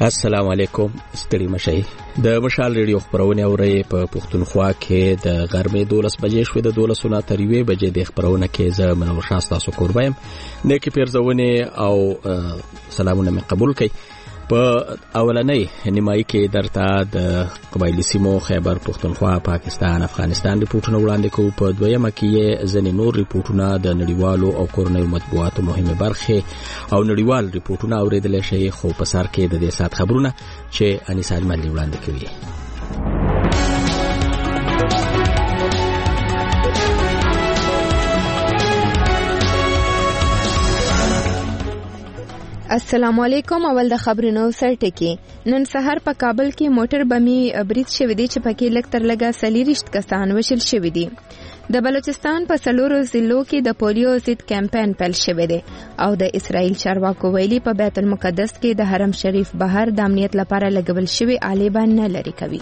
السلام علیکم. ستړي مشئ. د مشال ریډیو خبرونه اورئ په پښتونخوا کې د غرمې 12 بجې شوې د 12 نه تر 1 بجې د خبرونه کې زه منور شاه تاسو کوربایم. نیکی پیرزونه او سلامونه مې قبول کړئ. په اولنۍ نیمایي کې درته د قبایلی سیمو خیبر پښتونخوا پاکستان افغانستان ریپورتونه وړاندې کوو. په دویمه کې ځینې نور ریپورتونه د نړیوالو او کورنیو مطبوعاتو مهمه برخه او نړیوال ریپورتونه اوریدل شي. خو په سر کې د دې سات خبرونه چې انیسا المنلی وړاندې کوي. السلام علیکم. اول د خبرونو سرټکی. نن سحر په کابل کې موټر بمي برید شوی دی چې پکې لږ تر لږه 40 کسان وشل شوی دي. د بلوچستان په سلورو ضلعو کې د پولیو ضد کمپاین پیل شوی دی او د اسرائیل چارواکو ویلي په بیت المقدس کې د حرم شریف بهر د امنیت لپاره لګول شوی آلیبان نه لري کوي.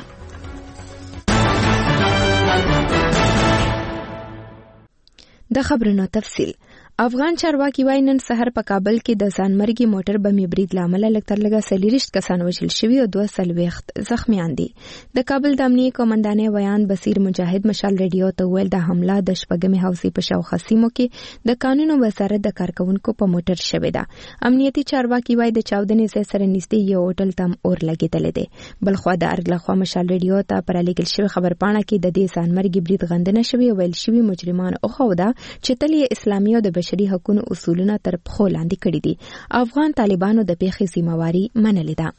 د خبرونو تفصیل. افغان چارواکي وايي نن سحر په کابل کې د ځانمرګي موټر بمي برید لامل لږ تر لږه 40 کسان وژل شوي او 240 زخمیان دي. د کابل د امنیتي قومندانۍ ویان بصیر مجاهد مشال ریډیو ته ویل د حمله د شپږمې حوزې په شاوخوا سیمو کې د قانون وزارت د کارکونکو په موټر شوې ده. امنیتي چارواکي وايي د چاودنې ځای سره نږدې یو هوټل ته اور لګېدلی دی. بلخوا د ارګ لخوا مشال ریډیو ته پر لیکل شوی خبرپاڼه کې د دې ځانمرګي برید غندنه شوې او ویل شوي مجرمان او خوده چې تل یې اسلامي او د بشري حقوقو اصولونه تر پخو لاندې کړي دي. افغان طالبانو د پیښې ذمہواری منلې ده.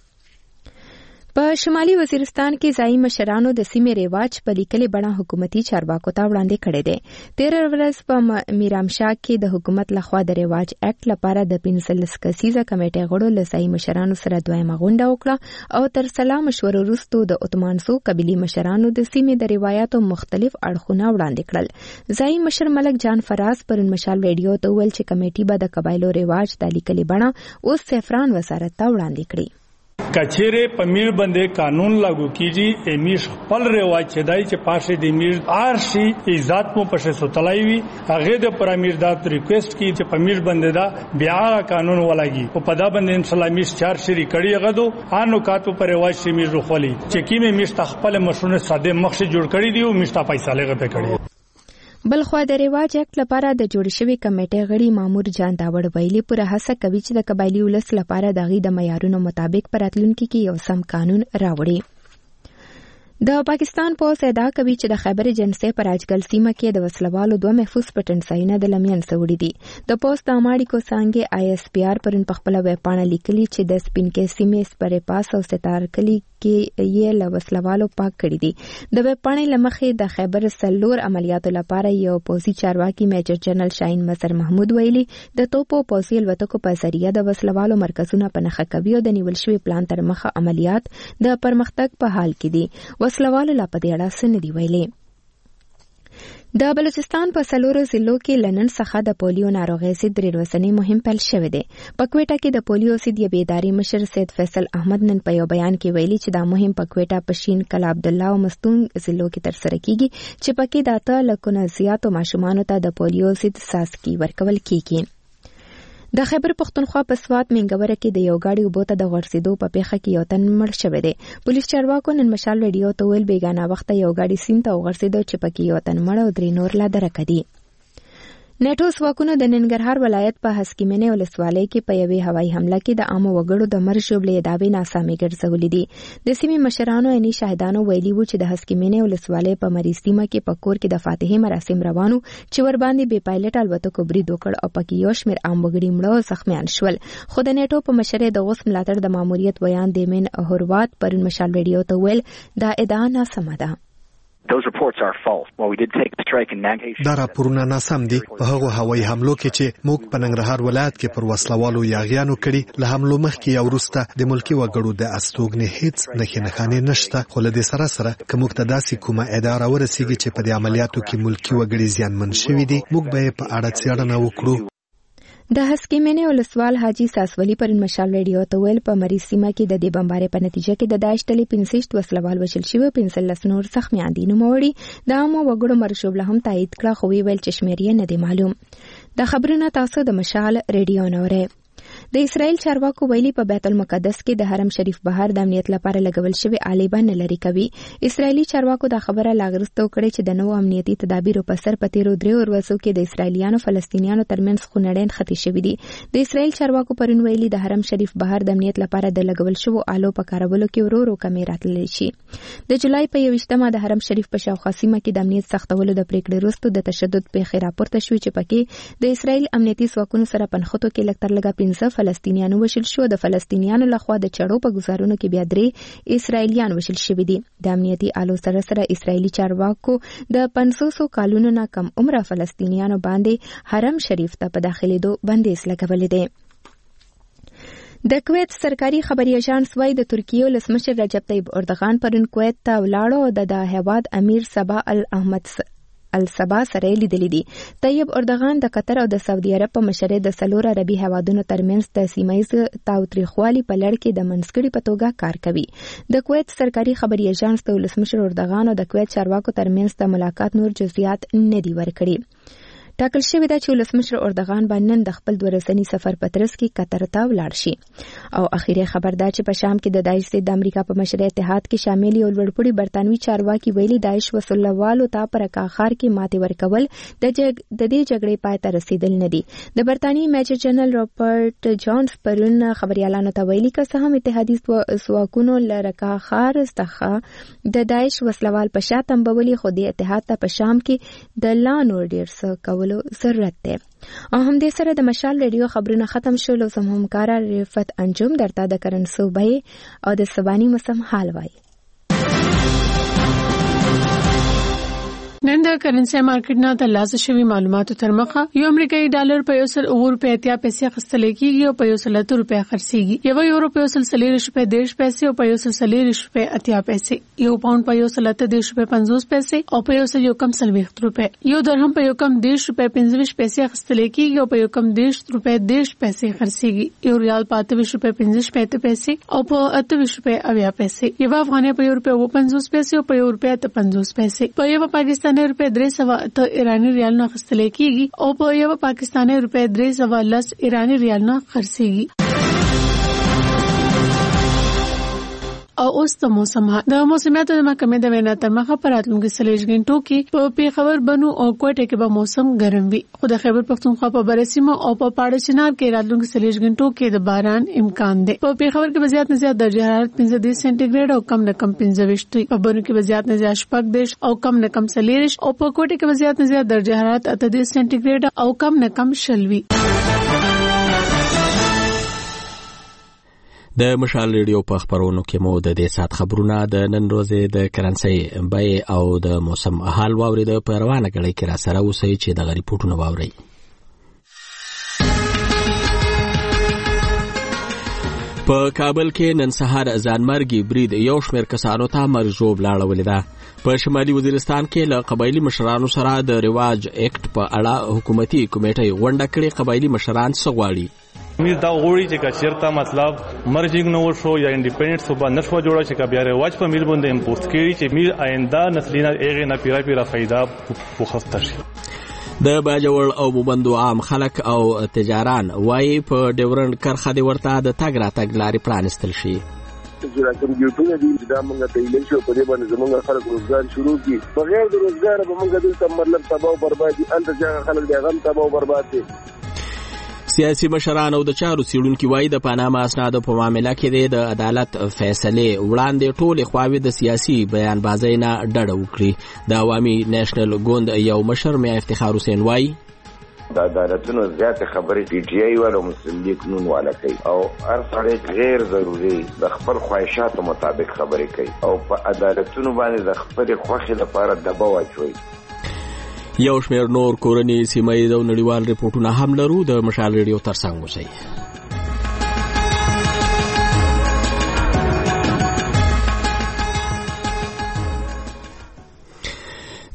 په شمالي وزیرستان کې ځایي مشرانو د سیمې ریواج په لیکلي بڼه حکومتي چارواکو ته وړاندې کړی دی. 13 ورځ په میرامشاه کې د حکومت لخوا د ریواج اکټ لپاره د 15 کسیزه کمیټې غړو له ځایي مشرانو سره دویمه غونډه وکړه او تر سلا مشورو وروسته د اتمانسو قبیلي مشرانو د سیمې د روایتو مختلف اړخونه وړاندې کړل. ځایي مشر ملک جان فراز پرون مشال ریډیو ته ویل چې کمیټې به د قبایلو ریواج د لیکلي بڼه اوس سفران وزارت ته وړاندې کړي. کچېره پمیر باندې قانون لاگو کیږي امیش خپل رواج چدای چې پاشه د امیر آرشي عزت مو پښه سوتلای وي هغه د پرامیر دات ریکوست کی چې پمیر باندې دا بیا قانون ولاږي او په دا باندې ان شاء الله میش چار شری کړي غدو انو کاتو پر رواج شي میر خولي چې کیمه میش خپل مشونه ساده مخشه جوړ کړي دی او میش ته پیسې لګه کړي. بلخوا د ریواج اکټ لپاره د جوړ شوی کمیټې غړي مامور جان داوړ ویلي پوره هڅه کوي چې د قبایلی ولس لپاره د غي د معیارونو مطابق پر راتلونکي کې یو سم قانون راوړي. د پاکستان پولیس ادعا کوي چې د خیبر جنسي پر اجګل سیمه کې د وسلوالو 2 محفوظ پټنځایونه د لمین سوړي دي. د پولیس د اماړي کو څنګه آی اس پی آر پرن پخپل ویپانه لیکلي چې د سپین کې سیمې سپرې پاس او ستار کلی کې یې له وسلوالو پاک کړی دي. د ویپانه لمخې د خیبر سلور عملیاتو لپاره یو پولیسي چارواکي میجر جنرال شاهین مظهر محمود ویلي د توپو پولیسي الوتکو په ذریعہ د وسلوالو مرکزونه په نښه کوي او د نیول شوی پلان تر مخه عملیات د پرمختګ په حال کې دي. وسلوالو لا په دې اړه څه ندي ویلي. د بلوچستان په سلورو ضلعو کې لنن څخه د پولیو ناروغۍ ضد ورځنی مهم پیل شوی دی. په کوټه کې د پولیو ضد بیداری مشر سید فیصل احمد نن په یو بیان کې ویلي چې دا مهم په کوټه، پشین، کلا عبدالله او مستون ضلعو کې ترسره کیږي چې پکې د 8 لکونو زیاتو ماشومانو ته د پولیو ضد څاڅکي ورکول کیږي. د خیبر پښتونخوا په سوات منګوره کې د یو گاډي اوبو ته د غورځېدو په پیښه کې یو تن مړ شوی دی. پولیس چارواکو نن مشال ریډیو ته ویل بیګانه وخت یو گاډي سیند ته وغورځېدو چې پکې یو تن مړ او 3 نور لا درک دي. نیټو ځواکونو د ننګرهار ولایت په هسکیمنې ولسوالۍ کې په یوې هوایي حمله کې د عامو وګړو د مرګ ژوبلې دعوې ناسمې ګرځولې دي. د سیمې مشرانو عیني شاهدانو ویلي وو چې د هسکیمنې ولسوالۍ په مری سیمه کې په کور کې د فاتحې مراسم روانو چې ور باندې بې پایلټ الوتکو برید وکړ او پکې یو شمېر عام وګړي مړه او زخمیان شول. خو د نیټو په مشرۍ د اوس ملاتړ د ماموریت ویان دیمن هوروات پرون مشال ریډیو ته ویل دا ادعا ناسمه ده. دا راپورونه ناسم دي. په هغو هوایي حملو کې چې موږ په ننګرهار ولایت کې پر وسلوالو یاغیانو کړي، له حملو مخکې یا وروسته د ملکي وګړو د استوګنې هیڅ نښې نښانې نشته. خو له دې سره که موږ ته داسې کومه ادعا راورسیږي چې په دې عملیاتو کې ملکي وګړي زیانمن شوي دي، موږ به یې په اړه څېړنه وکړو. د هسکیمنې ولسوال حاجی ساسولي پرون مشال ریډیو ته ویل په مری سیمه کې د دې بمبارۍ په نتیجه کې د داعش ډلې 65 وسلوال وژل شوي او 15 نور زخمیان دي. نوموړي د عامو وګړو مړ شوبله هم تایید کړه، خو ویل چې شمېر یې نه دی معلوم. د خبرونه تاسو د مشال ریډیو نه اورئ. د اسرائیل چارواکو ویلي په بیت المقدس کې د حرم شریف بهر د امنیت لپاره لګول شوی آلیبه نه لري کوي. اسرائیلي چارواکو دا خبره لاغرستو کړې چې د نوو امنیتي تدابیرو په سر په تیرو 3 ورځو کې د اسرائیلیانو فلسطینیانو ترمنځ خونړین خطي شوي دي. د اسرائیل چارواکو پرون ویلي د حرم شریف بهر د امنیت لپاره د لګول شوو آلو په کارولو کې ورو کمی راتللی شي. د جولای په 21مه د حرم شریف په شاوخوا سیمه کې د امنیت سختولو د پریکړې وروسته د تشدد پیښې راپورته شوې چې پکې د اسرائیل امنیتي ځواکونو سره پنښتو کې لږ تر لږه 15 فلسطینیانو وژل شو. د فلسطینیانو لخوا د چړو په گزارونو کې بیا 3 اسرائیلیان وژل شوي دي. د امنیتي آلو سره اسرائیلي چارواکو د 500 کالونو نه کم عمره فلسطینیانو باندې حرم شریف ته په داخلېدو بندیز لګولې دی. د کویت سرکاري خبري اژانس وايي د ترکیې ولسمشر رجب طیب اردوغان پرون کویت ته ولاړ او د هیواد امیر صباح الاحمد الصبا سره لیدلې دي. طیب اردوغان د قطر او د سعودي عرب په مشرۍ د 4 عربي هیوادونو ترمنځ د سیمایي تاوتریخوالي په لړ کې د منځګړي په توګه کار کوي. د کویت سرکاري خبري اژانس د ولسمشر اردوغان او د کویت چارواکو ترمنځ د ملاقات نور جزئیات نه دي ورکړي. ټاکل شوی دا چې ولسمشر اردوغان باندې نن د خپل 2 ورځني سفر په ترڅ کې قطر ته ولاړ شي. او اخیری خبر دا چې په شام کې د داعش ضد امریکا په مشرۍ اتحاد کې شامل یو لوړپوړي برتانوي چارواکي ویلي داعش وسلوالو ته پر کاخار کې ماتې ورکول د دې جګړې پای ته رسیدل نه دي. د برتانیې میجر جنرال رابرټ جونز پرون خبريالانو ته ویلي که څه هم اتحادي ځواکونو له کاخار څخه د داعش وسلوال په شا تنبولي خو د اتحاد ته په شام کې د لانو ډیر څه ضرورت ده. او هم دې سره د مشال ریډیو خبرونه ختم شول او زموږ همکار رفت انجم درته د کرن صوبې او د سبانی موسم حال وایي. نن د کرنسي مارکیټ نه د لاسه شوی معلوماتو تر مخه یو امریکایي ډالر په 1.9 روپیا اخیستل کېږي او په 1.2 روپیا خرڅېږي. یو یورو په 1.30 روپیا 10 پیسې او په 1.30 روپیا 80 پیسې. یو پاوند په 1.30 روپیا 50 پیسې او په 1.40 روپیا. یو درهم په 1.10 روپیا 25 پیسې اخیستل کېږي او په 1.10 روپیا 10 پیسې خرڅېږي. یو ریال په 28 روپیا 50 پیسې او په 28 روپیا 80 پیسې. یو افغانۍ په 1 روپیا 50 پیسې او په 1 روپیا 50 پیسې. په یو پاکستاني روپیا 300 ایرانی ریال نه اخیستل کېږي او په یو پاکستاني روپیا 310 ایرانی ریال نه خرڅېږي. او اوس د موسم د موسمیاتو د محکمې د وینا تر مخه پر راتلونکي 30 غنټو کې په پیښور بنو او کوټه کې به موسم ګرم وي. خو د خیبر پختونخوا په برسیمه او په پاړه چنار کې راتلونکي 30 غنټو کې د باران امکان دی. په پیښور کې به زیات نه زیات درجه حرارت 15 سانتیګریډ او کم نه کم 25 په بنو کې به زیات نه زیات 14 او کم نه کم 40 او په کوټه کې به زیات نه زیات درجه حرارت 18 سانتیګریډ او کم نه کم 20. د مشال ریډیو په خبرونو کې مو د دې سات خبرونه د نن ورځې د کرنسي بیې او د موسم حال واورید. په روانه غړي کې را سره اوسئ چې د ریپورتونو واورئ. په کابل کې نن سهار ځانمرګي برید یو شمېر کسانو ته مرجوب لاړولې ده. په شمالي وزیرستان کې له قبایلی مشرانو سره د رواج اکټ په اړه حکومتي کمیټې غونډه کړې. قبایلی مشران څه غواړي؟ امیر دا غوړي چې کچیرته مطلب مرجینګ نو شو یا انډیپندنت صوبه نشو جوړه چې بیا رواج په میر باندې امپورټ کړي چې میر آینده نسلونه ایغه نه پیرا فائدہ وخسته شي. د باجوړ او موبندو عام خلک او تجاران وايي په ډیورند کرخه دی ورته د تګ راتګ لارې پرانستل شي. چې کمپیوټر دې دا موږ ته ایله شو په دې باندې زموږ خلک روزګار شروع کی. بغیر د روزګار به موږ دلته مطلب تباہ او بربادي انت ځای خلک د غم تباہ او برباد دي. سیاسي مشران او د چارو څېړونکي وایي د پاناما اسنادو په معامله کې د عدالت فیصلې وړاندې ټولې خواوې د سیاسي بیان بازۍ نه ډډه وکړي. د عوامي نیشنل ګوند یو مشر میا افتخار حسین وایي د عدالتونو زیات خبرې پی ټی آی والا مسلم لیگ نون والا کوي او هر سړی غیر ضروري د خپل خواهشاتو مطابق خبرې کوي او په عدالتونو باندې د خپل خوښې لپاره دباو اچوي. یو شمېر نور کورني سیمایي او نړیوال ریپورتونه هم لرو. د مشال ریډیو ترڅنګ اوسئ.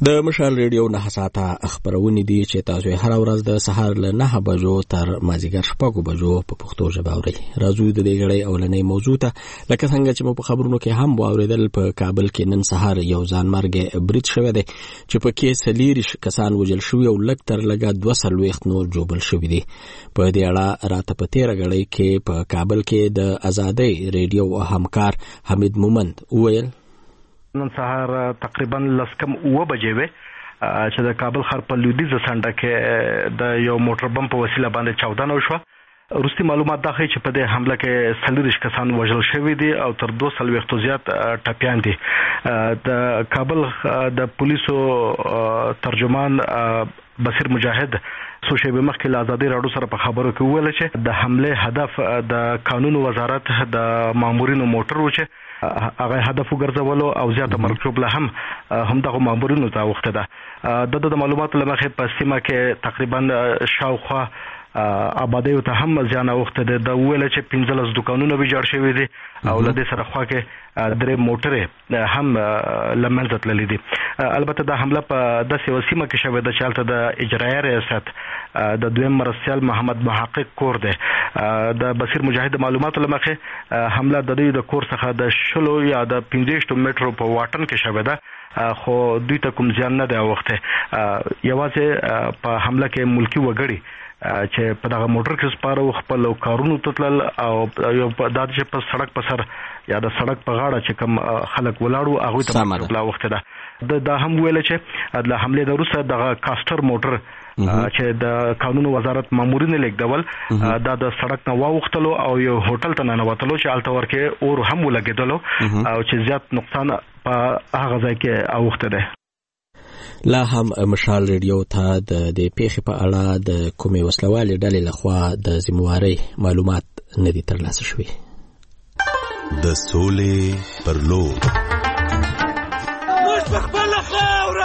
د مشال ریډیو 9 ساعته خبرونه دي چې تاسو هر ورځ د سهار له 9 بجو تر مازیګر 6 بجو په پښتو ژبه اورئ. راځو د دې غړې اولنې موضوع ته لکه څنګه چې په خبرونو کې هم واوریدل په کابل کې نن سهار یو ځانمرګ برید شوی دی چې په کې سلیری کسان وژل شوی او لږ تر لږه 200 نور جوړل شوی دي. په دې اړه راته په 13 غړې کې په کابل کې د آزادۍ ریډیو همکار حمید مومند وویل نن سهار تقریبا 10:09 بجې وې چې د کابل ښار په لویدیځ سنډه کې د یو موټر بم په وسیله باندې چاودنه وشوه. وروستي معلومات دا ښیي چې په دې حمله کې 40 کسان وژل شوي دي او تر 200 زیات ټپیان دي. د کابل د پولیسو ترجمان بصیر مجاهد څو شېبې مخکې له آزادۍ راډیو سره په خبرو کې وویل چې د حمله هدف د قانون وزارت د مامورینو موټر و چې هغه هدف وګرځولو او زیاته مرکوب له هم دغه مامورینو ته وخته ده. د معلوماتو لمخې په سیمه کې تقریبا شاوخوا آبادی ته هم زیان اوخته ده. د ویل چې 15 دکانونه به جوړ شوي دي او له دې سره خوا کې درې موټرې هم لمنځه تللې دي. البته دا حمله په داسې وسیمه کې شوې ده چې هلته د اجرایه ریاست د دویم مرستیال محمد محقق کور دی. د بصیر مجاهد معلوماتو لمخې حمله د دوی د کور څخه د 16 یا د 15 میټرو په واټن کې شوې ده خو دوی ته کوم زیان نه دی اوخته. یوازې په حمله کې ملکی وګړي چې په دغه موټر کې سپارو خپل کارونو تتل او یو د دې په سړک په سر یا د سړک په غاړه چې کوم خلک ولاړو هغه ته بلا وخت ده. دا هم ویل چې د حمله د روسه د کاستر موټر چې د قانون وزارت مامورین لیکدول دا د سړک نه واوختلو او یو هوټل ته نه وتلو چې الته ورکه اور هم ولګیدلو او چې زیات نقصان په هغه ځای کې اوخته ده. لا هم مشال ریډیو ته د پیښې په اړه د کومې وسلوالې ډلې لخوا د ذمہوارۍ معلومات نه دي ترلاسه شوي. د سولې پر لور موږ خپل خاوره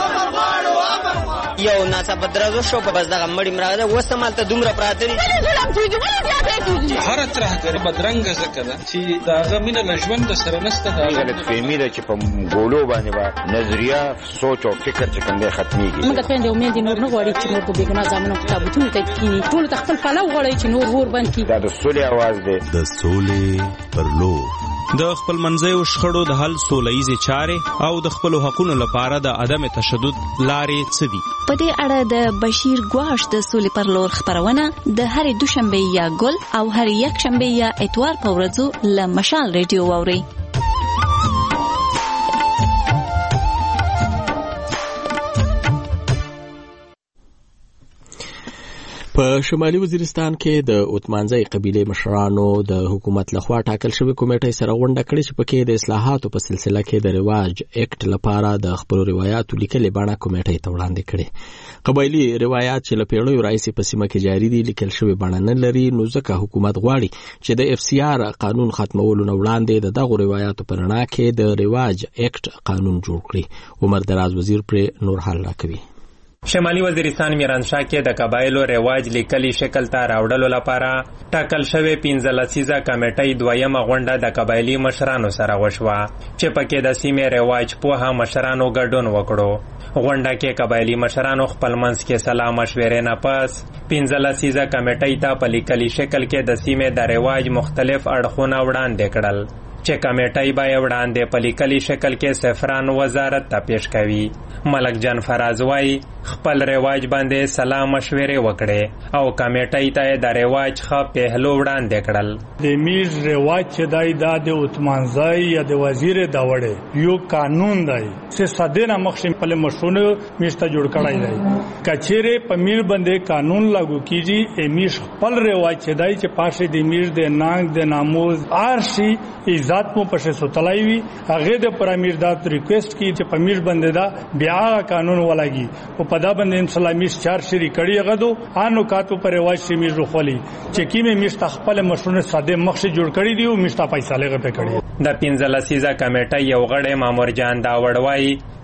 یو ناڅاپه درازو شو په بس دغه مړی مراده وسمال ته دومره پراته دي هر ترهګر بدرنګ ذکر چې دا غمینه لژوند سره نسته دا غلط فهمي ده چې په ګولو باندې با نظریه سوچ او فکر چې کنده ختميږي. موږ ته د امید نور نه غواړي چې نور په بیګنا ځامنو کتابونه ته کینی ټول تخپل پلو غواړي چې نور ور باندې دا د سولې आवाज ده. د سولې پر لور د خپل منځیو شخړو د حل سولهیزې چارې او د خپل حقوقو لپاره د عدم تشدد لارې څه دي. په دې اړه د بشیر ګواش د سولې پر لور خبرونه د هر دوشنبه یا ګل او هر یک شنبه یا اتوار په ورځو له مشال ریډیو واوري. په شمالي وزیرستان کې د اوتمانځي قبيله مشرانو د حکومت لخوا ټاکل شوی کمیټه سره غونډه کړې چې پکې د اصلاحاتو په سلسله کې د رواج اکټ لپاره د خپل روایتو لیکلې بڼه کمیټه ته وړاندې کړې. قبایلی روایت چې له پیړیو راځي په سیمه کې جاری دي لیکل شوی بڼه نه لري نو ځکه حکومت غواړي چې د FCR قانون ختمولو نه وړاندې دغه روایتو په رڼا کې د رواج اکټ قانون جوړ کړي. عمر دراز وزیر پر نور حل راکوي. شمالي وزیرستان میرانشاه کې د قبایلو رواج لیکلي شکل ته راوړلو لپاره ټاکل شوی 15 لسیزه کمیټې دویمه غونډه د قبایلی مشرانو سره وشوه چې پکې د سیمې رواج په مشرانو ګډون وکړو. غونډه کې قبایلی مشرانو خپل منځ کې سلام مشورې نه پس 15 لسیزه کمیټې ته په لیکلي شکل کې د سیمې د رواج مختلف اړخونه وړاندې کړل چې کمیټې به وړاندې په لیکلي شکل کې سفران وزارت ته پیش کوي. ملک جان فراز وايي خپل رواج باندې سلام مشورې وکړي او کمیټې ته د رواج ښه پهلو وړاندې کړل. د میر رواج چې دای د اوتمانځي یا د وزیر دا وړي یو قانون دی چې صدنه مخشم په مشونه میشته جوړ کړای دی. کچېره په میر باندې قانون لاگو کیږي امیر خپل رواج چې دای چې پاشه د میر د نانګ د ناموز ارشي عزت مو پښه سوتلای وي هغه د پرامیر دا ریکوست کی چې په میر باندې دا بیا قانون ولګي او په دا باندې اسلامي چار شری کړي غدو انو کاتو پر رواج شي میر خولي چې کیمه میشت خپل مشرونه ساده مخشه جوړ کړي دی او میشت فیصله غو کړي. د 15 لسیزه کمیټه یو غړی مامور جان دا وړوي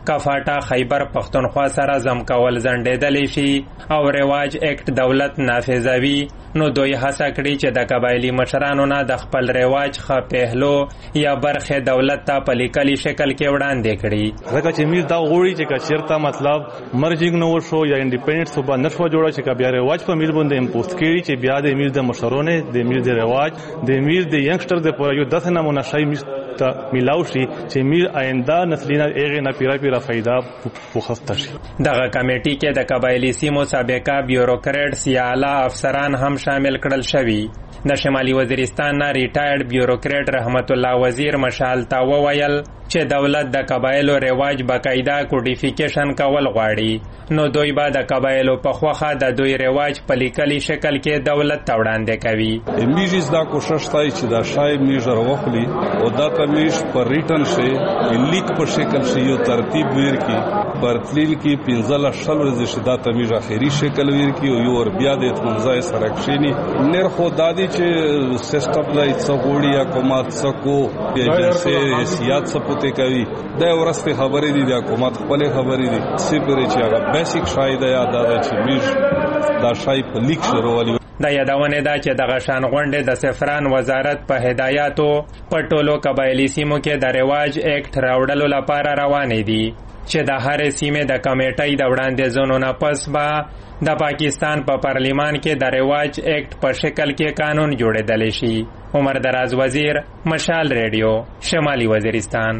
کفاټا خیبر پښتونخوا سره زم کول ځنډېدلی شي او رواج اکټ دولت نافذوي، نو دوی هڅه کړي چې د قبایلي مشرانو نه د خپل رواج ښه پهلو یا برخې دولت ته په لیکلي شکل کې وړاندې کړي. ځکه چې امیر دا غواړي چې که چېرته مطلب مرجینګ نه وشو یا انډیپینډنټ صوبه نه شوه جوړه چې که بیا رواج په امیر باندې امپوز کړي چې بیا د امیر د مشرونه د امیر د رواج د امیر د ینګسټر د پوره یو داسې نمونه شی ته میلاو شي چې امیر آینده نسلونه هغې نه پیره فایده پوخسته شي. دغه کمیټې کې د قبایلي سیمو سابقه بیوروکریټس یا اعلی افسران هم شامل کړل شوي. د شمالي وزیرستان نه ریټایرډ بیوروکریټ رحمت الله وزیر مشال ته وویل چې دولت د قبایلو رواج باقاعده کوډیفیکیشن کول غواړي، نو دوی به د قبایلو په خوخه د دوی رواج په لیکلي شکل کې دولت ته وړاندې کوي. میږي دا کوشش کوي چې دا شای میږ راوخلي او دا تمیش پر ریټن شي لیک په شکل شي یو ترتیب ویر کی برتلیل کی 15 ورځې شي دا تمیش اخیری شکل ویر کی او یو ور بیا د اتمنځای سره کښینی نر خو دادی چې سیستم لای څغوړی یا کومات څکو ایجنسی سیاست سپوته کوي دا ورسته خبرې دي د حکومت خپل خبرې دي سپیره چې هغه بیسیک شاید یاد ده چې میږ دا شای په لیک شروعلی. د یادونه ده چې دغه شان غونډې د سفران وزارت په هدایاتو په ټولو قبایلي سیمو کې د رواج اکټ راوړلو لپاره روانې دي چې د هرې سیمې د کمیټۍ د وړاندیزونو نه پس به د پاکستان په پارلیمان کې د رواج اکټ په شکل کې قانون جوړېدلی شي. عمر دراز وزیر، مشال ریډیو، شمالي وزیرستان.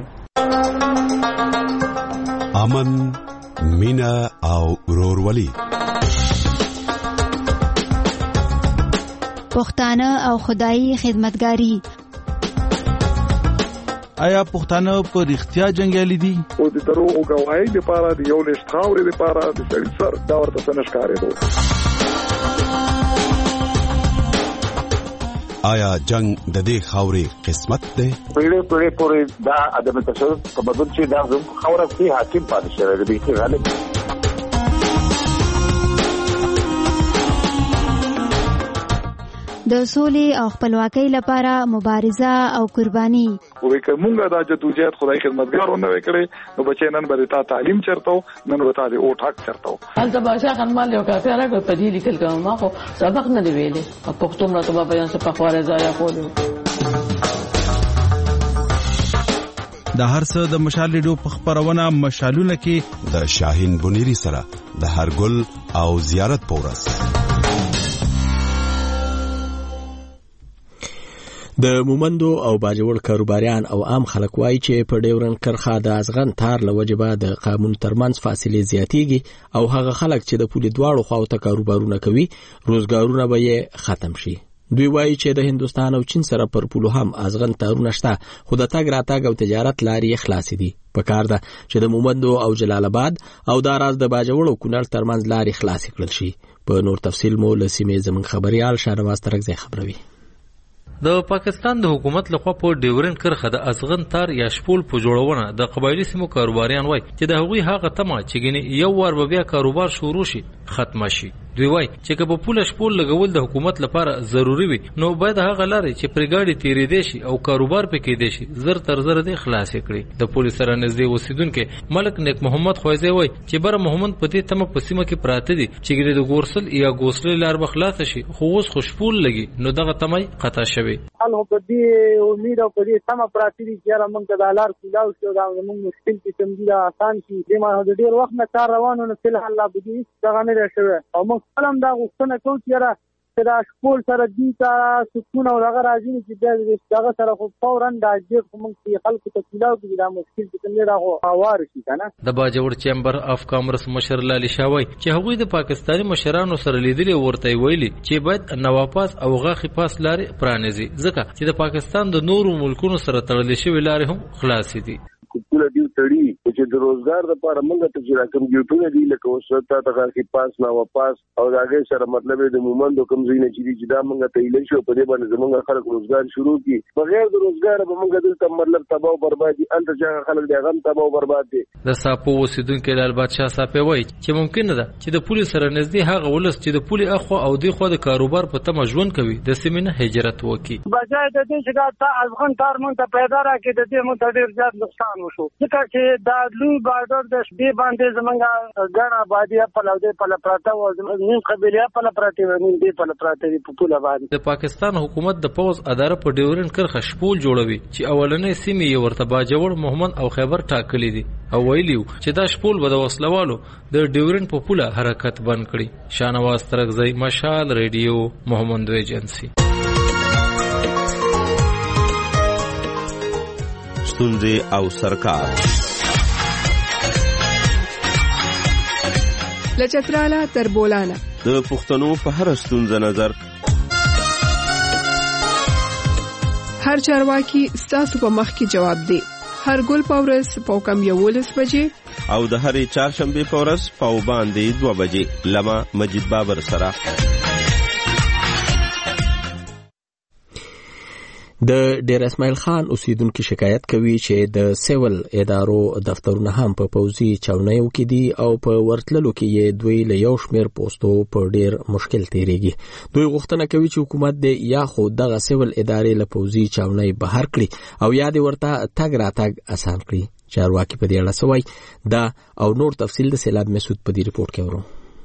امن، مینا او ورورولي. پښتانه او خدایي خدمتګاری. آیا پښتانه په رښتیا جنگیالي دي؟ او د درو او غواړي لپاره د یو لښت خاورې لپاره د سړي سر دا ورته سنشکارې دي. آیا جنگ د دې خاورې قسمت ده؟ پیړې پورې دا ادمه تشدد په بدل چې دا خاوره کې حاکم پاتې شوی دی چې غالب د سولې او خپلواکۍ لپاره مبارزه او قرباني. وې کومه دا جدوجہد خدای خدمتګارونه وکړي نو بچي نن به تا تعلیم چرته نن به تا د او ټاک چرته هلته باشا خنمال یو کافي راغی په دې لیکل کوم ما خو سبق نه دی ویلې پښتو مرته په بیان څخه په خواره ځای کولو. د هر څه د مشال ریډیو په خبرونه مشالونه کې د شاهین بنيري سره د هرګل او زیارت پورس. د مومندو او باجوړ کاروباریان او عام خلک وایي چې په ډیورن کرخه د ازغن تار لوجبه د قانون ترمنځ فاصله زیاتیږي او هغه خلک چې د پولي دواړو خواو ته کاروبارونه کوي روزګارونه به یې ختم شي. دوی وایي چې د هندستان او چین سره پر پولو هم ازغن تارونه شته خو د تګ راتګ او تجارت لارې خلاصې دي. په کار ده چې د مومندو او جلال آباد او د راز د باجوړ او کونړ ترمنځ لارې خلاصې کړل شي. په نور تفصیل مو له سیمې زمون خبريال شهنواز ترکزی خبروي. د پاکستان د حکومت لخوا په ډیورن کرخه د ازغن تار یا شپول په جوړونه د قبایلی سیمو کاروباریان وای چې د هغوی هغه تمه چې ګنې یو وار به بیا کاروبار شروع شي ختم شي. دوی وای چې که په پوله شپول لګول د حکومت لپاره ضروری وي نو باید هغه لارې چې پرګاډي تیرې دي شي او کاروبار پکې دي شي زر تر زر دي خلاص کړي. د پولیس سره نږدې اوسیدونکو ملک نیک محمد خوایزه وای چې بر محمد په دې تمه په سیمه کې پراته دي چې د ګورسل یا ګوسل لار بخلاص شي خو اوس خوشپول لګي نو دغه تمه قطع شوی. هغه په دې امید او په دې سم پراتی دي چې موږ د دالر کلاو شو دا موږ مشکل کې تم دي آسان شي د ما د ډیر وخت نه کار روانو نه فل الله بده څنګه نه راشوي او موږ فلم دا غوښتنه کوو چې را دا خپل سره دي تا سکون او هغه راځي چې دغه سره خو فورا د اجر موږ په خلکو ته کلاو کې دا مشکل چې نه راغو اوار شي کنه. د باجوړ چیمبر اف کامرس مشر لالي شاوي چې هغوی د پاکستاني مشرانو سره لیدلي ورته ویلي چې باید نواپاس او غاخي پاس لارې پرانیزي ځکه چې د پاکستان د نورو ملکونو سره تړلې شوی لارې هم خلاصې دي. کوله دی تړي چې د روزګار لپاره موږ ته چې راکم ډیوټونه دي لکه وسته ته غاخي پاس نه واپس او داګه سره مطلب د مومندو کوم ځینې چې دا موږ ته ایله شو په دې باندې زموږ خلک روزګار شروع کی بغیر د روزګار به موږ دلته مطلب تباہ او بربادي انت چې خلک د غم تباہ او برباد دي. د ساپو وسیدونکو لال بادشاہ صاحب وایي چې ممکن ده چې د پولیس سره نږدې هغه ولس چې د پولی اخو او دی خو د کاروبار په تمه ژوند کوي د سیمینه هجرت وکي بجای د دې چې دا افغان کار مونږ ته پیدا راکړي د دې مونږ ته ډیر زیات نقصان وشو ځکه چې دا لوی بارډر د شپې باندې زمونږ ګڼ آبادي په لوده په پراته او نیم قبیله په پراته و نیم دی په پراته په پوله باندې د پاکستان حکومت د پوز اداره په ډیورن کرخه شپول جوړوي چې اولنې سیمې یې ورته باجوړ محمد او خیبر ټاکلي دي او ویلیو چې دا شپول به د وسلوالو د ډیورن په پوله حرکت بند کړي. شانواز ترغزی، مشال ریډیو، محمد ایجنسی. ستونزې او سرکار لچتراله تر بولانه د پښتنو په هر ستونزه نظر هر چارواکي ستاسو په مخ کې جواب دی. هر ګل پاورس په کم 11 بجې او د هرې چهارشنبه پاورس په باندې 2 بجې لما مجید بابر سره. د ډیر اسماعیل خان اوسیدونکو شکایت کوي چې د سیول ادارو دفترونه هم په پوزي چاونیو کې دي او په ورتللو کې یې دوی له یو شمیر پوسټو په ډیر مشکل تیریږي. دوی غوښتنه کوي چې حکومت دې یا خو دغه سیول ادارې له پوزي چاونی بهر کړي او یا دې ورته تګ راتګ آسان کړي. چارواکي په دې اړه سوي دا او نور تفصیل د سیلاب مسعود په دې ریپورت کې ورو.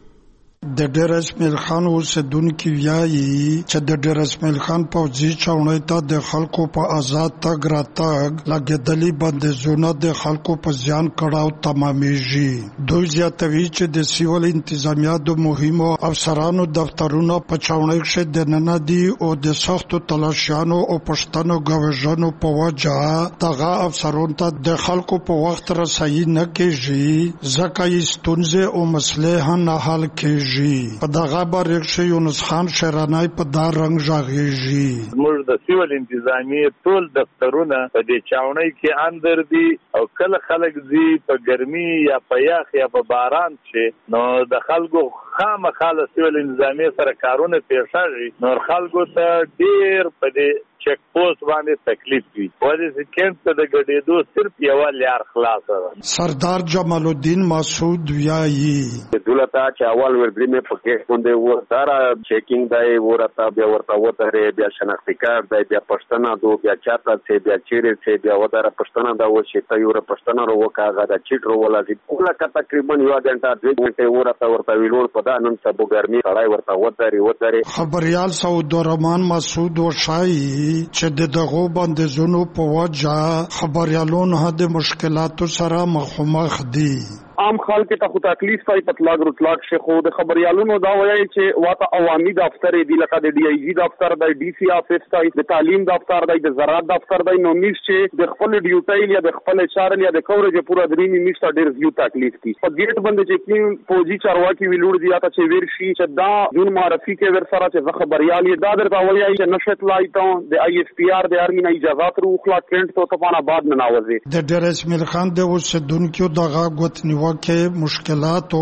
د ډیر اسماعیل خان اوسیدونکو وایي چې د ډیر اسماعیل خان پوځي چاونۍ ته د خلکو په آزاد تګ راتګ لګېدلي بندیزونه د خلکو په زیان کړاو تمامیږي. دوی زیاتوي چې د سیول انتظامیه د مهمو افسرانو دفترونه په چاونۍ کې دننه دي او د سختو تلاشیانو او پښتنو غوښنو په وجه دغه افسرانو ته د خلکو په وخت رسایي نه کیږي ځکه یې ستونزې او مسلې نه حل کیږي. په دغه باندې چې یونس خان شرانای په دار رنگ ژغېږي. موږ د سیول انتظامیه ټول دفترونه په دې چاونۍ کې اندر دي او کله خلک دي په ګرمي یا په یخ یا په باران چې نو د خلکو خامخاله سیول انتظامیه سره کارونه پیښیږي نو خلکو ته ډیر په دې چک پوسټ باندې تکلیف وي. ولې چې کېنټ ته د ګډېدو صرف یو لار خلاص ده. سردار جمال الدین مسعود وایي دولت چې اول ورځې مې پکې باندې و سارا چیکینګ دی ورته بیا ورته وته بیا شناختی کارت دی بیا پښتنه دو بیا چاته چې بیا چیرې چې بیا وداره پښتنه دا و چې ته یو پښتنه ورو کاغه دا چیټ ورو ولازي کوله تقریبا یو غنټه 2 غنټه ورته ویلور په دا نن سبو ګرمي سړای ورته وته خبريال سعود الرحمن مسعود وشای چې دغه بندیزونو په وجه خبريالون هدا مشکلاتو سره مخ دي. عام خلک ته خو تکلیف پای پتلاګ رټلاګ شي خو د خبريالونو دا وایي چې واته عوامي دفتر دی لکه د ډي آی جی دفتر دی ډي سی افیس دی د تعلیم دفتر دی د زراعت دفتر دی نو نیس چې د خپل ډیوټي یا د خپل چارل یا د کورج پورا درېمي میسته ډیر زیات تکلیف دي. په ګیټ باندې چې کوم فوجي چارواکي ویلوړ دی تا چې ورشي چې دا جون معرفي کې ور سره چې خبريال دا درته وایي چې نشټ لایټو د آی ایس پی آر د ارمي نه اجازه تر خلا کېنټ ته پانا بعد نه ناوځي. د ډیر اسماعیل خان د اوسیدونکو دغه غوتنی کې مشکلات او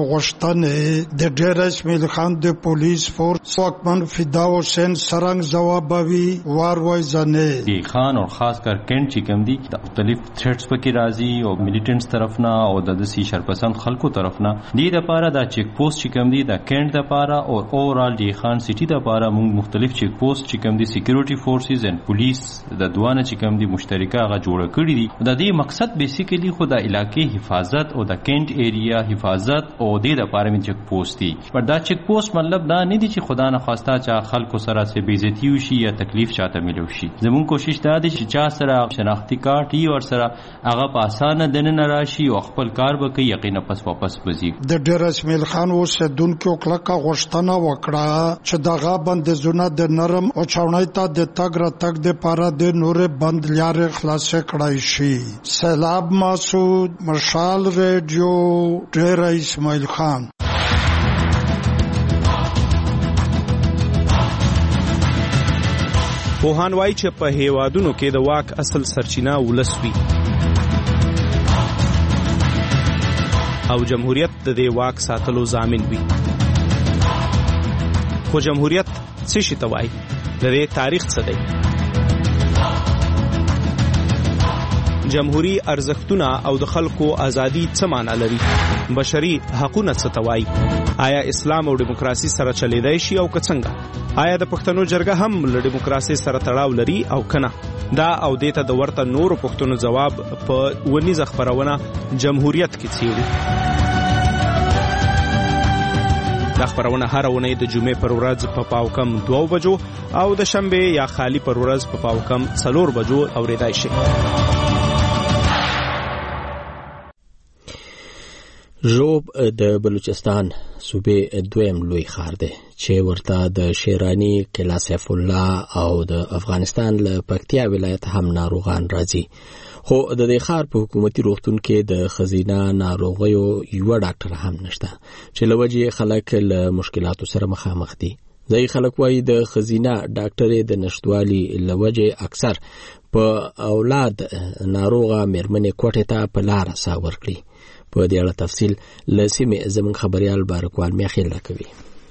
غشتنې د ډیر اسماعیل خان د پولیس فورس واکمن فدا حسین سرنګ جوابوي واروي ځنه دی خان او خاص کر کینټ چې کوم دي د مختلف تھریټس پکې راځي او میلیټنټس طرف نه او د دسی شرپسند خلکو طرف نه دی د پاره د چیک پوسټ چې کوم دي د کینټ د پاره او اورال دی خان سټي د پاره موږ مختلف چیک پوسټ چې کوم دي سکیورټي فورسز ان پولیس د دوانه چې کوم دي مشترکه غا جوړ کړی دي د دې مقصد بیسیکلی خو د علاقې حفاظت او د کینټ ایریا حفاظت او د لپاره من چک پوسټ دي. پر دا چک پوسټ مطلب دا نه دي چې خدا نه خواسته چې خلکو سره سه بیزتی وشي یا تکلیف چاته ملو شي. زمون کوشش دا دي چې چا سره شناختی کارت ای ور سره هغه په اسانه دنه راشي او خپل کار به کوي یقینا پس واپس بزي. د ډیر اسماعیل خان اوسیدونکو کلکه غوښتنه وکړه چې دغه بندیزونه د نرم او چاونۍ ته د تګ راتګ د پاره د نور بند لارې خلاصې کړای شي. سیلاب مسعود، مشال ریډیو، ډیر اسماعیل خان. پوهان وایي چې په هیوادونو کې د واک اصل سرچینه ولس وي او جمهوریت د دې واک ساتلو ضامن وي. خو جمهوریت څه شي ته وایي؟ د دې تاریخ څه دی؟ جمهوری ارزښتونه او د خلکو ازادي څه معنی لري؟ بشري حقوقونه څه ته وایي؟ آیا اسلام او دیموکراسي سره چلیدای شي او که څنګه؟ آیا د پښتنو جرګه هم له دیموکراسي سره تړاو لري او کنه؟ دا او دیته د ورته نورو پښتنو جواب په ونیزه خبرونه جمهوریت کې څیړي. دا خبرونه هر اونۍ د جمعې پر ورځ په پاوکم 2 بجو او د شنبه یا خالی پر ورځ په پاوکم 4 بجو اوریدای شي. ژوب د بلوچستان صوبې دویم لوی ښار دی چې ورته د شیرانی قلعه سیف الله او د افغانستان له پکتیا ولایت هم ناروغان راځي. خو د دې ښار په حکومتي روغتون کې د خزینه ناروغیو یو ډاکټر هم نشته چې لوجه خلک له مشکلاتو سره مخامخ دي. ځای خلک وایي د خزینه ډاکټر د نشټوالي لوجه اکثر په اولاد ناروغه مېرمنې کوټه ته په لار ساور کړي. په دې اړه تفصیل لسیمه زمون خبريال بارکوال میخیل راکوي.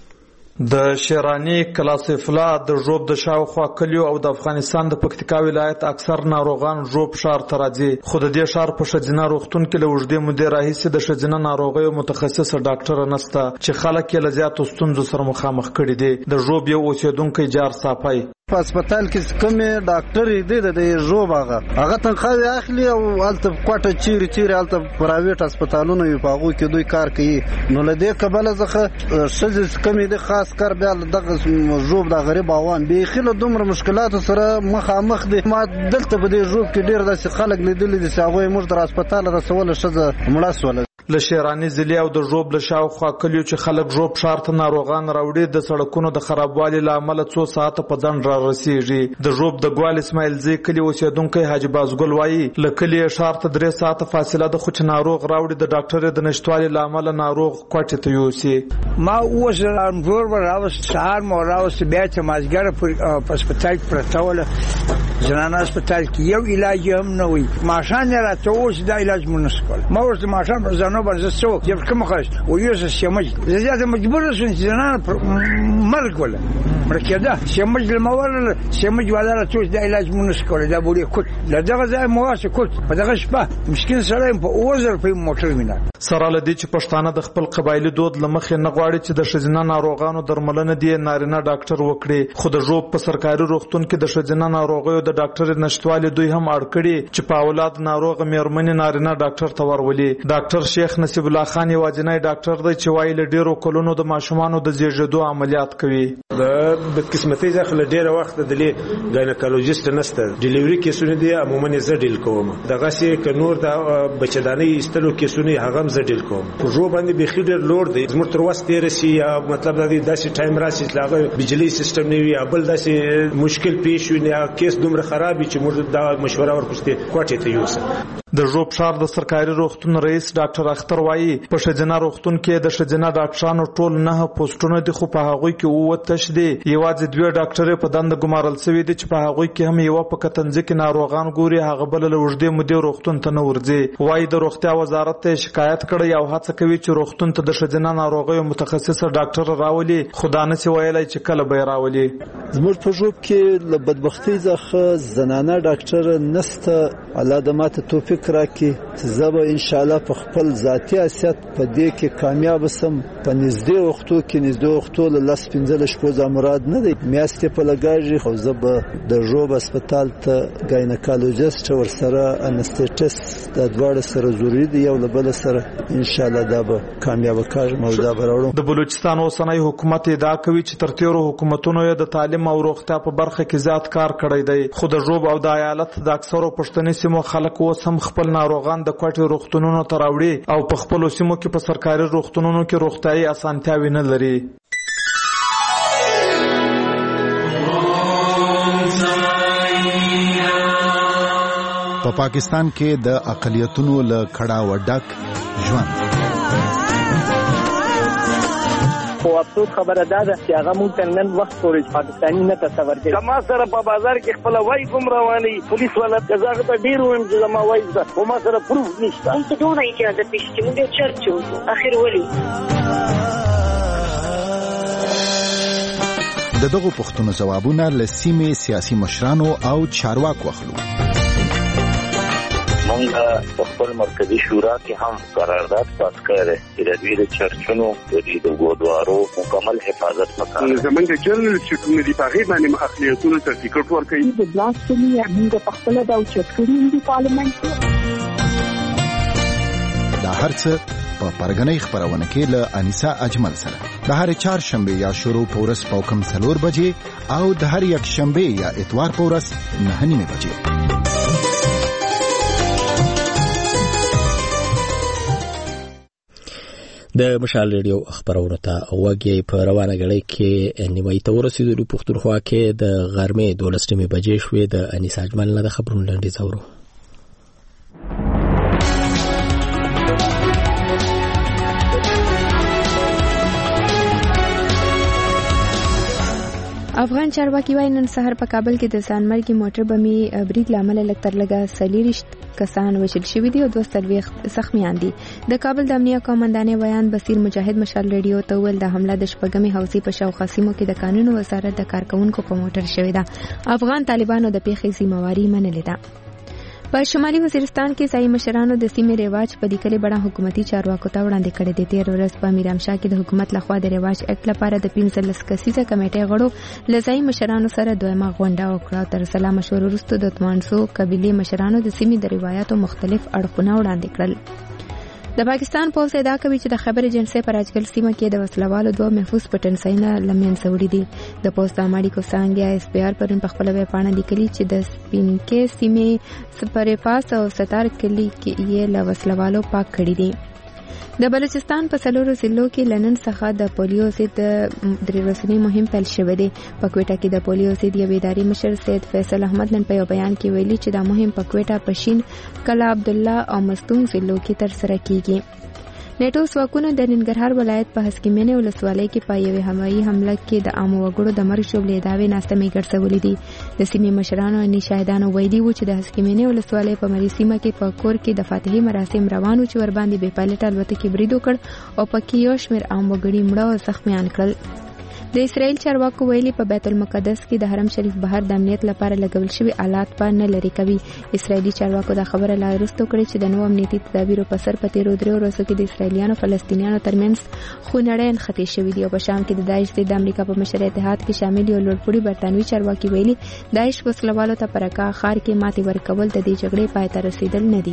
د شیرانی قلعه سیف الله د ژوب د شاوخوا کلیو او د افغانستان د پکتیکا ولایت اکثر ناروغان ژوب ښار ته راځي. خو د دې ښار په ښځینه روغتون کې له اوږدې مودې راهیسې د ښځینه ناروغیو متخصصه ډاکټره نشته چې خلک یې له زیاتو ستونزو سره مخامخ کړي دي. د ژوب یو اوسیدونکی جار صافی په هسپتال کې کومې ډاکټر دی د ژوب هغه تنخواهي اخلي او هلته کوټه چیرې هلته پرایویټ هسپتالونه وي په هغو کې دوی کار کوي. نو له دې کبله څخه ښځې کمې دي خاص کار بیا دغه ژوب د غریب عوام بیخي له دومره مشکلاتو سره مخامخ دي. ما دلته په دې ژوب کې ډېر داسې خلک لیدلي دي چې هغوی موږ در هسپتال رسوله ښځه مړه سوله. له شیرانی ضلع او د ژوب له شاوخوا کلیو چې خلک ژوب ښار ته ناروغان راوړي د سړکونو د خرابوالي له امله څو ساعته په ځنډ را رسیږي. د ژوب د ګوال اسماعیل زی کلی اوسیدونکی حاجی بازګل وایي له کلي ښار ته 3 ساعته فاصله ده خو چې ناروغ راوړي د ډاکټر د نشټوالي له امله ناروغ کوټې ته یوسي. ما اوس رامجور راوست سهار مو راوست بیا چې مازګر په هسپتال کې پرته وله زنانه هسپتال کې یو علاج هم نه وي. ماشان راته اوس دا علاج مو نه سکول. ما ورته ماشان پر ځانو باندې څو یو کوم خاص او یو څه سمج زیاته مجبور شوم چې زنانه مرګ ولا مرکدا سمج الموال سمج ولا څه دا علاج مو نه سکول. دا بولی کوټ لدغه ځای مواسه کوټ په دغه شپه مسكين سره په اوزر په موټر مینا سره لدی چې پښتانه د خپل قبایلی دود لمخې نه غواړي چې د ښځینه ناروغانو درملنه دی نارینه ډاکټر وکړي. خو د ژوب په سرکاري روغتون کې د ښځینه ناروغیو د ډاکټر نشټوالي دوی هم اړ کړي چې په اولاد ناروغ مېرمنې نارینه ډاکټر ته ورولي. ډاکټر شیخ نصیب الله خان یوازینی ډاکټر دی چې وایي له ډیرو کلونو د ماشومانو د زیږیدو عملیات کوي. د بدقسمتۍ ځخه له ډیره وخت د ګاینکالوجیست نشته. ډیلیوري کیسونه دي عموما زه ډیل کوم. دغه سي ک نور د بچدانۍ استلو کیسونه هغه زه ډیل کوم. جو باندې به خډر لوړ دی زموږ تر واسطه رسی یا مطلب د داسې ټایم راشي چې هغه بجلی سیستم نه وي بل داسې مشکل پیښ وي یا کیس دومره خرابي چې موږ د مشوره ورکوسته کوټه ته یوسه. د ژوب ښار د سرکاري روغتون رئیس ډاکټر اختر وایي په ښځینه روغتون کې د ښځینه ډاکټرانو ټول 9 پوسټونه دي خو په هغوی کې 9 تش دي. یوازې 2 ډاکټرې په دنده ګمارل شوي دي چې په هغوی کې هم یو په کتنځ کې ناروغان ګوري هغه بل له اوږدې مودې روغتون ته نه ورځي. وایي د روغتیا وزارت ته شکایت کړی او هڅه کوي چې روغتون ته د ښځینه ناروغیو متخصصه ډاکټر راولي خو دا نه سي ویلای چې کله به راولي. زموږ په ژوب کې له بدبختۍ څخه زنانه ډاکټر نشته. الله د ماته توفیق راکړي چې زه به ان شاء الله په خپل ذاتي حیثیت په دې کې کامیاب سم. په نږدې وختو له 10-15 شپو مراد نه دی میاشتې په لګاږي خو زه به د ژوب هسپتال ته ګاینکالوجیست ورسره انستیټیست د دواړو سره ضروري دی یو له بل سره ان شاء الله دا به کامیاب کار موضوع براوړو. د بلوچستان اوسنۍ حکومت ادعا کوي چې تر تیرو حکومتونو د تعلیم او روغتیا په برخه کې زیات کار کړی دی. خو د ژوب او د ایالت د اکثرو پښتني سیمو خلک اوس هم خپل ناروغان د کوټې روغتونونو ته راوړي او په خپل سیمو کې په سرکاري روغتونونو کې روغتیايي اسانتیاوې نه لري. په پاکستان کې د اقلیتونو له کړه وډک ژوند خو افسوس خبره ده چې هغه مونږ ته نن وخت پورې پاکستاني نه تصور کوي. ما سره په بازار کې خپل وای کوم رواني پولیس والا کزاغه ته ډیر ویم چې ما وای ده خو ما سره پروف نشته. مونږ ته دونه اجازه پېښې مونږ چرچو اخر ولي دغه پښتون جوابونه له سیمې سیاسي مشرانو او چارواکو اخلو. موږ په خپل مرکزی شورا کې هم قرارداد پاس کړی چې د دوی د چرچونو د ګودوارو مکمل حفاظت وکړي. زمونږ جنرال سیټونه دی په هغه باندې اخلیتونو سرټیفیکټ ورکړي. د بلاسفمي موږ په خپل د چرچونو د پارلیمنت دا هرڅه په پرګنۍ خبرونه کې له انیسا اجمل سره د هر چهار شنبه یا شروع پورس پوکم 4 بجې او د هر یک شنبه یا اتوار پورس 9 بجې. د مشال ریډیو خبرونه ته وګورئ. په روانه غړي کې نیمایي ته ورسېدلو پښتونخوا کې د غرمې 12 بجې شوې. د انیسا اجمل نه د خبرونو لاندې زورو. افغان چارواکي وايي نن سحر په کابل کې د ځانمرګي موټر بمي برید لامل لکتر لګا 40 کسان وژل شوي دي او 240 زخمیان دي. د کابل د امنیه قومندانې بیان بصیر مجاهد مشال ریډیو ته ویل د حمله د شپږمې حوزې په شاوخوا سیمو کې د قانون وزارت د کارکونکو په موټر شوې ده. افغان طالبانو د پیښې ذمہواری منلې ده. په شمالي وزیرستان کې ځایي مشرانو د سیمې رواج په لیکلي بڼه حکومتي چارواکو ته وړاندې کړی دی. تیر ورځ په میرامشاه کې د حکومت لخوا د رواج اکټ لپاره د 15 کسیزه کمیټې غړو له ځایي مشرانو سره دویمه غونډه وکړه. تر سلا مشورو وروسته د تومانسو قبیلې مشرانو د سیمې د روایتو مختلف اړخونه وړاندې کړل. د پاکستان پولیس ادعا کوي چې د خبر ایجنسی پر راجګل سیمه کې د وسلوالو 2 محفوظ پټنساینه لمنځه وړي دي. د پوسټ امریکا څنګه اس پی آر پرون په خپل ویب پاڼه لیکلي چې د سپینکې سیمې سپرې پاس او ستار کلی کې یې له وسلوالو پاک کړي دي. د بلوچستان په څلورو ضلعو کې لنن څخه د پولیو ضد درې ورځنی مهم پیل شوی دی. په کوټه کې د پولیو ضد یو اداري مشر سید فیصل احمد نن په یو بیان کې ویلي چې دا مهم په کوټه، پشین، کلا عبدالله او مستونګ ضلعو کې ترسره کیږي. نیټو ځواکونو د ننګرهار ولایت په هسکمینې ولسوالۍ کې په یوې هوایي حمله کې د عامو وګړو د مرګ شوبلې داوی ناستمې ګرځولې دي. د سیمې مشرانو او شاهدانو ویلي وو چې د هسکمینې ولسوالۍ په مری سیمه کې په کور کې د فاتحې مراسم روان وو چې ور باندې بې پایلټ الوتکې برید وکړ او پکې یو شمېر عام وګړي مړه او زخمیان کړل. د اسرائیل چارواکو ویلي په بیت المقدس کې د حرم شریف بهر د امنیت لپاره لګول شوي آلات په نه لري کوي. اسرائیلي چارواکو دا خبره لا وروسته کړې چې د نوو امنیتي تدابیرو په سر په تیرو 3 ورځو کې د اسرائیلیانو فلسطینیانو ترمنځ خونړۍ نښتې شوې دي. او په شام کې د داعش ضد امریکا په مشر اتحاد کې شامل یو لوړپوړي برتانوي چارواکي ویلي داعش وسلوالو ته پر کا خار کې ماتې ورکول د دې جګړې پای ته رسیدل نه دي.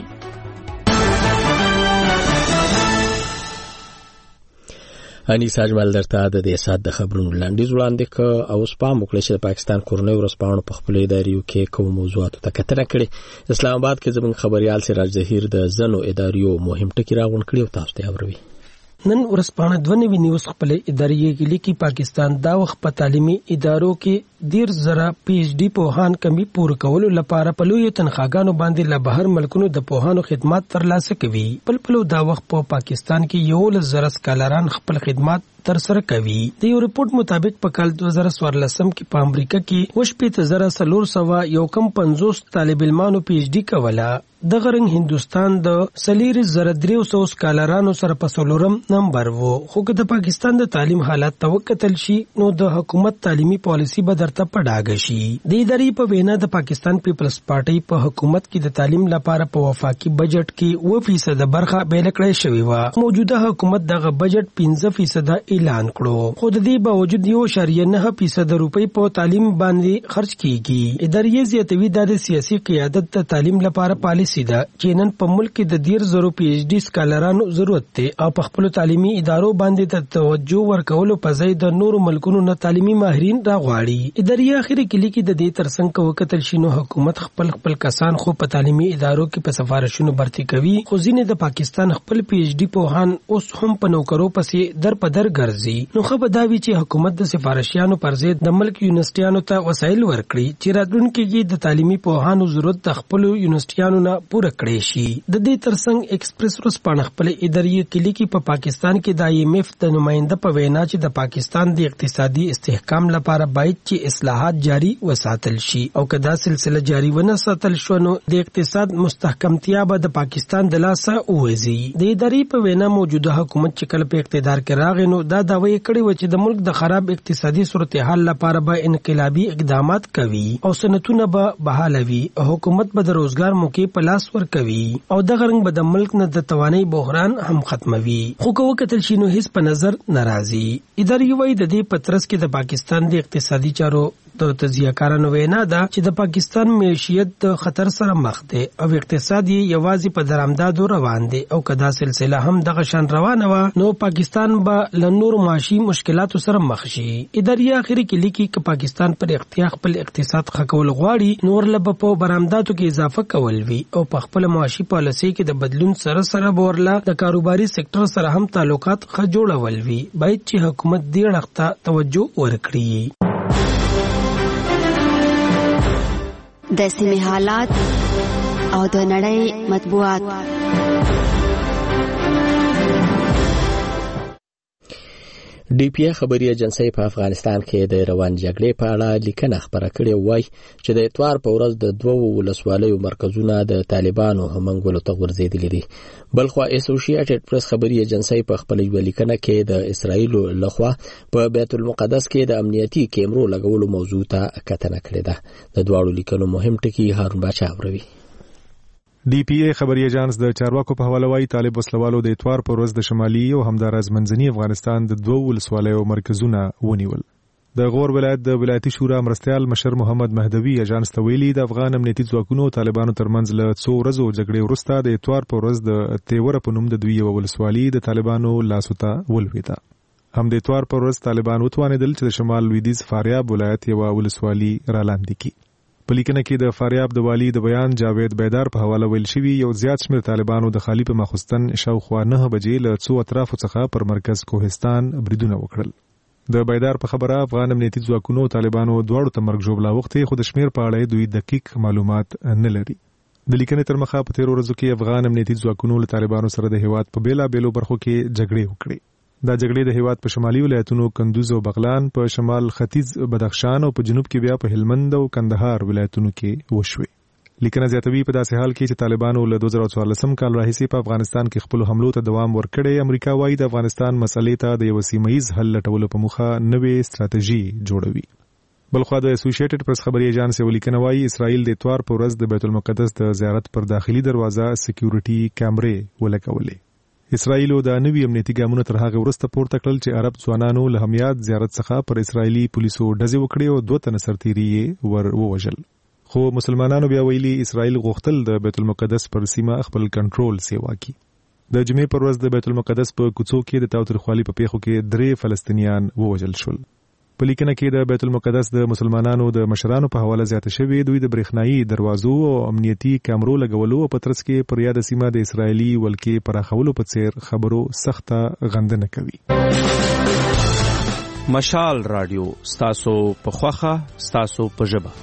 انیسا اجمل درته د دې سات د خبرونو لاندې وړاندې ک او سپام وکړي چې د پاکستان کورنۍ ورسپاڼو په خپل اداریو کې کوم موضوعاتو ته کتنه کړې. اسلام آباد کې زموږ خبريال سراج ظهیر د زنو اداریو مهم ټکی راغون کړي او تاسو ته اوروي. نن ورسپانه 2 نیوز خپل ادارې کې لیکي پاکستان دا وخت په تعلیمي ادارو کې 10,000 پی ایچ ډی پوهان کمی پوره کولو لپاره په لوی تنخواګانو باندې له بهر ملکونو د پوهانو خدمات ترلاسه کوي. په دا وخت په پاکستان کې 11,000 سکالران خپل خدمات تر سره کوي. د یو ریپورت مطابق په کال 2014 کې په امریکا کې 450,450 طالب علمانو پی ایچ ډی کوله. د غرنګ هندستان د 4,300 سکالرانو سره په څلورم نمبر وو. خو که د پاکستان د تعلیم حالات توکتل شي نو د حکومت تعلیمي پالیسی به درته پډاګ شي. د ادارې په وینا د پاکستان پیپلز پارټي په حکومت کې د تعلیم لپاره په وفاقي بجټ کې 2% برخه بیل کړې شوې و. موجوده حکومت دغه بجټ 15% اعلان کړو. خو د دې باوجود 1.9% روپۍ په تعلیم باندې خرج کیږي. ادارې زیاتوي د سیاسي قیادت د تعلیم لپاره پالیسی ده چې نن په ملک کې د 10,000 پی ایچ ډی سکالرانو ضرورت دی او په خپل تعلیمي ادارو باندې د توجه ورکولو په ځای د نورو ملکونو نه تعلیمي ماهرین راغواړي. ادارې اخري کې لیکي د دې ترڅنګ وکتل شنو حکومت خپل کسان خو په تعلیمي ادارو کې په سفارشونو برتي کوي. خو ځینې د پاکستان خپل پی ایچ ډی پوهان اوس هم په نوکرو پسې در په در ګرځي. نو خو به دا وی چې حکومت د سفارشیانو پر ضد د ملک یونیورسيټیانو ته وسایل ورکړي چې راتلونکي کې د تعلیمي پوهانو ضرورت د خپل یونیورسيټیانو نه پوره کړی شي. د دې ترڅنګ ایکسپریس ورسپانه خپل ادارې کې لیکي په پاکستان کې د IMF د نماینده په وینا چې د پاکستان د اقتصادي استحکام لپاره باید چې اصلاحات جاری وساتل شي او کدا سلسله جاری ونه ساتل شو نو د اقتصاد مستحکمتیا به د پاکستان د لاسه وځي. د ادارې په وینا موجوده حکومت چې کله په اقتدار کې راغی نو دا داوی کړی و چې د ملک د خراب اقتصادي صورتحال لپاره به انقلابي اقدامات کوي او سنتونه به بحالوي. حکومت به د روزګار موقع په لاس ورکوي او دغه رنګ به د ملک نه د توانایي بحران هم ختموي. خو که وکتل شي نو هیڅ په نظر ناراضي. ادارې وایي د دې پترس کې د پاکستان د اقتصادي چارو د تجزیه‌کارانو وینا ده چې د پاکستان معیشت د خطر سره مخ دی او اقتصاد یې یوازې په درآمدادو روان دی او کدا سلسله هم دغه شان روانه و نو پاکستان به له نور معاشي مشکلاتو سره مخ شي. ادارې اخري کې لیکي چې پاکستان پر اختیار خپل اقتصاد خکول غواړي نور لب په برآمداتو کې اضافه کول وی او په خپل معاشي پالیسي کې د بدلون سره ورله د کاروباري سېکټر سره هم تعلقات ښه جوړول وی. باید چې حکومت دې اړخ توجه ورکړي. د سیمې حالات او د نړۍ مطبوعات. ډي پی خبري ایجنسی په افغانستان کې د روان جګړې په اړه لیکنه خبره کړې وای چې د اتوار په ورځ د دوو ولسوالیو مرکزونه د طالبانو همنګولو ته ورزيدلې دي. بلخو اسوسییټډ پریس خبري ایجنسی په خپل لیکنه کې د اسرایل لخوا په بیت المقدس کې د امنیتي کیمرو لګولو موضوع ته کتنه کړې ده. د دواړو لیکنو مهم ټکي هارون باچا اوروي. ډي پی ای خبري ایجنس د چارواکو په حواله وايي طالب وسلوالو د اتوار پر ورځ د شمالي او همدارز منځني افغانستان د دوه ولسوالیو مرکزونه ونیول. د غور ولایت د ولایتي شورا مرستيال مشر محمد مهدوی ایجنس ته ویلي د افغان امنیتي ځواکونو طالبانو ترمنځ له څو ورځو جګړې وروسته د اتوار پر ورځ د تیور په نوم د دوی ولسوالي د طالبانو لاسو ته ولوېده. هم د اتوار پر ورځ طالبان وتوانېدل چې د شمال لویدیځ فاریاب ولایت یو ولسوالي را لاندې کړي. په لیکنه کې د فاریاب د والی د بیان جاوید بیدار په حواله ویل شوی یو زیات شمېر طالبانو د خالی په ماخستن شاوخوا 9 بجې له څو اطرافو څخه پر مرکز کوهستان بریدونه وکړل. د بیدار په خبره افغان امنیتي ځواکونو طالبانو دواړو ته مرګ ژوبلا وخت خو د شمېر په اړه دوی دقیق معلومات نه لري. د لیکنې تر مخه په 13 ورځو کې افغان امنیتي ځواکونو له طالبانو سره د هیواد په بیلابېلو برخو کې جګړې وکړې. دا جګړې د هیواد په شمالي ولایتونو کندوز او بغلان، په شمال ختیځ بدخشان او په جنوب کې بیا په هلمند او کندهار ولایتونو کې وشوې. لیکنه زیاتوي په داسې حال کې چې طالبانو له 2014 کال راهیسې په افغانستان کې خپل حملو ته دوام ورکړی. امریکا وايي د افغانستان مسلې ته د یو سیمه‌یز حل لټولو په موخه نوې ستراتیژي جوړوي. بلخو د اسوسییټډ پریس خبري ایجنس یو لیکنه وايي اسرائیل د اتوار په ورځ د بیت المقدس د زیارت پر داخلي دروازه سکیورټي کیمرې ولګولې. اسرائیل د نوي امنیتي ګامونو تر هغه وروسته پورته کړل چې عرب ځوانانو له همیات زیارت څخه پر اسرائیلي پولیسو ډزې وکړې او 2 تنه سرتیري ور ووژل. خو مسلمانانو بیا ویلي اسرائیل غوښتل د بیت المقدس پر سیمه خپل کنټرول سیوا کړي. د جمعې پر ورځ د بیت المقدس په کوڅو کې د تاوتریخوالي په پیښو کې 3 فلسطینیان ووژل شول. په لیکنه کې د بیت المقدس د مسلمانانو د مشرانو په حواله زیاته شوې دوی د برېښنايي دروازو او امنیتي کیمرو لګولو او په ترڅ کې پر یاد سیمه د اسرایلی ولکې پراخولو په څیر خبرو سخته غندنه کوي. مشال رادیو ستاسو په خوخه ستاسو په ژبه.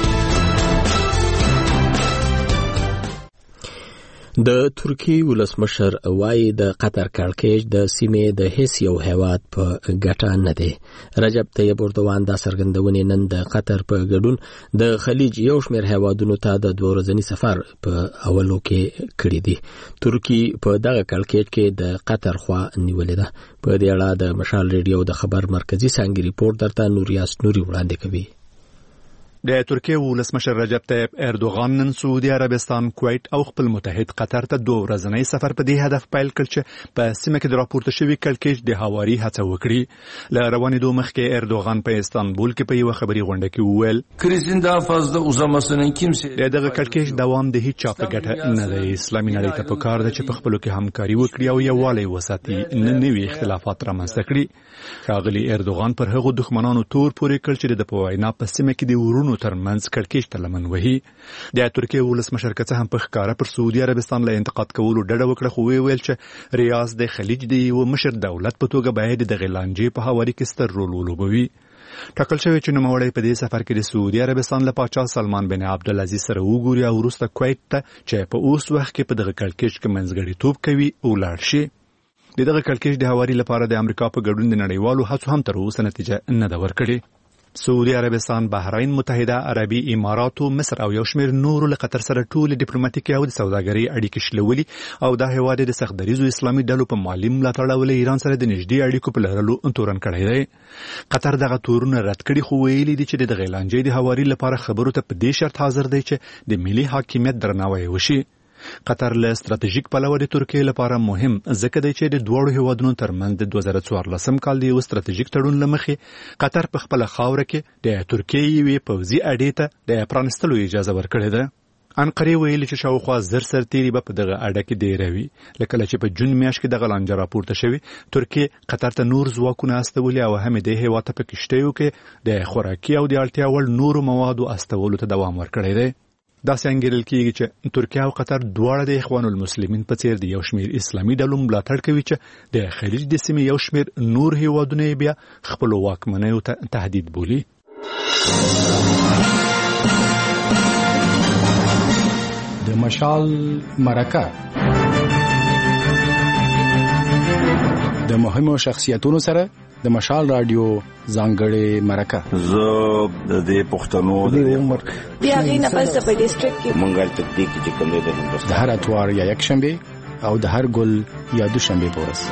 د ترکی ولسمشر وایي د قطر کړکېچ د سیمې د هیڅ یو هیواد په ګټه نه دی. رجب طیب اردوغان دا څرګندونې نن د قطر په ګډون د خلیج یو شمېر هیوادونو ته د 2 ورځني سفر په اولو کې کړی دی. ترکی په دغه کړکېچ کې د قطر خوا نیولې ده. په دې اړه د مشال ریډیو د خبر مرکزی څنګه ریپورت درته نوریاس نوري وړاندې کوي. د ترکیه ولسمشر رجب طیب اردوغان نن سعودي عربستان، کویت او خپل متحد قطر ته 2 ورځنی سفر په دې هدف پیل کړ چې په سیمه کې د راپورته شوی کړکېچ د هواري هڅه وکړي. له روانېدو مخکې اردوغان په استانبول کې په یو خبري غونډه کې وویل کریزین daha fazla uzamasının kimse دغه کړکېچ دوام د هیڅ چا په ګټه نه دی. اسلامي نړۍ ته پکار ده چې په خپلو کې همکاري وکړي او یووالی وساتي، نه نوي اختلافات رامنځته کړي. ښاغلي اردوغان پر هغو دښمنانو تور پورې کړ چې د پوینا په سیمه کې د ورونو ترمنځ کړکېچ ته لمن وهي. د ترکیه ولسمشر که څه هم په ښکاره پر سعودي عربستان له انتقاد کولو ډډه وکړه، خو ویل چې ریاض د خلیج د یو مشر دولت په توګه باید د غلانجې په هواري کې ستر رول ولوبوي. ټاکل شوی چې نوموړی په دې سفر کې د سعودي عربستان له پاچا سلمان بن عبدالعزیز سره وګوري او وروسته کویت ته چې په اوس وخت کې په دغه کړکېچ کې منځګړیتوب کوي ولاړ شي. دغه کړکېچ د هواري لپاره د امریکا په ګډون د نړیوالو هڅو هم تر اوسه نتیجه نه ده ورکړې. سعودي عربستان، بحرین، متحده عربي امارات، مصر او یو شمېر نورو له قطر سره ټول ډیپلوماټیکي او د سوداګرۍ اړیکې شلولي او دا هیواد د سختدریزو اسلامي ډلو په مالي ملاتړ او ایران سره د نږدې اړیکو په لرلو تورن کړی دی. قطر دغه تورونه رد کړي خو ویلي دي چې د غیلانجۍ د هواري لپاره خبرو ته په دې شرط حاضر دی چې د ملي حاکمیت درناوی وشي. قطر له ستراتیژیک پلوه د ترکیې لپاره مهم ځکه دی چې د دوړو هیوادونو ترمنځ د 2014 کال د یو ستراتیژیک تړون لمخې قطر په خپل خاوره کې د ترکیې یوې پوځي اډې ته د پرانستلو اجازه ورکړې ده. انقره ویلي چې شاوخوا زر سرتیري به په دغه اډه کې ډیروي. لکه چې په جون میاشت کې دغه لانجه راپورته شوې، ترکیې قطر ته نور ځواکونه استولي او هم د هیواد په کشتیو کې د خوراکي او د اړتیا وړ نورو موادو استولو ته دوام ورکړی دی. دا څنګه کېږي چې ترکیه او قطر دواړه د اخوان المسلمین په څیر د یو شمېر اسلامي ډلو ملاتړ کوي چې د خلیج د سیمې یو شمېر نور هیوادونه بیا خپل واکمنیو ته تهدید بولي. د مشال مرکه د مهمو شخصیتونو سره د مشال رادیو ځانګړې مرکه. زه د دې پښتنو د عمر بیا غینه پس په ډیسټریکټ کې مونږه تدقیق چې کوم دی د هر اتوار یا یک شنبه او د هر ګل یا دوشنبه په ورځ.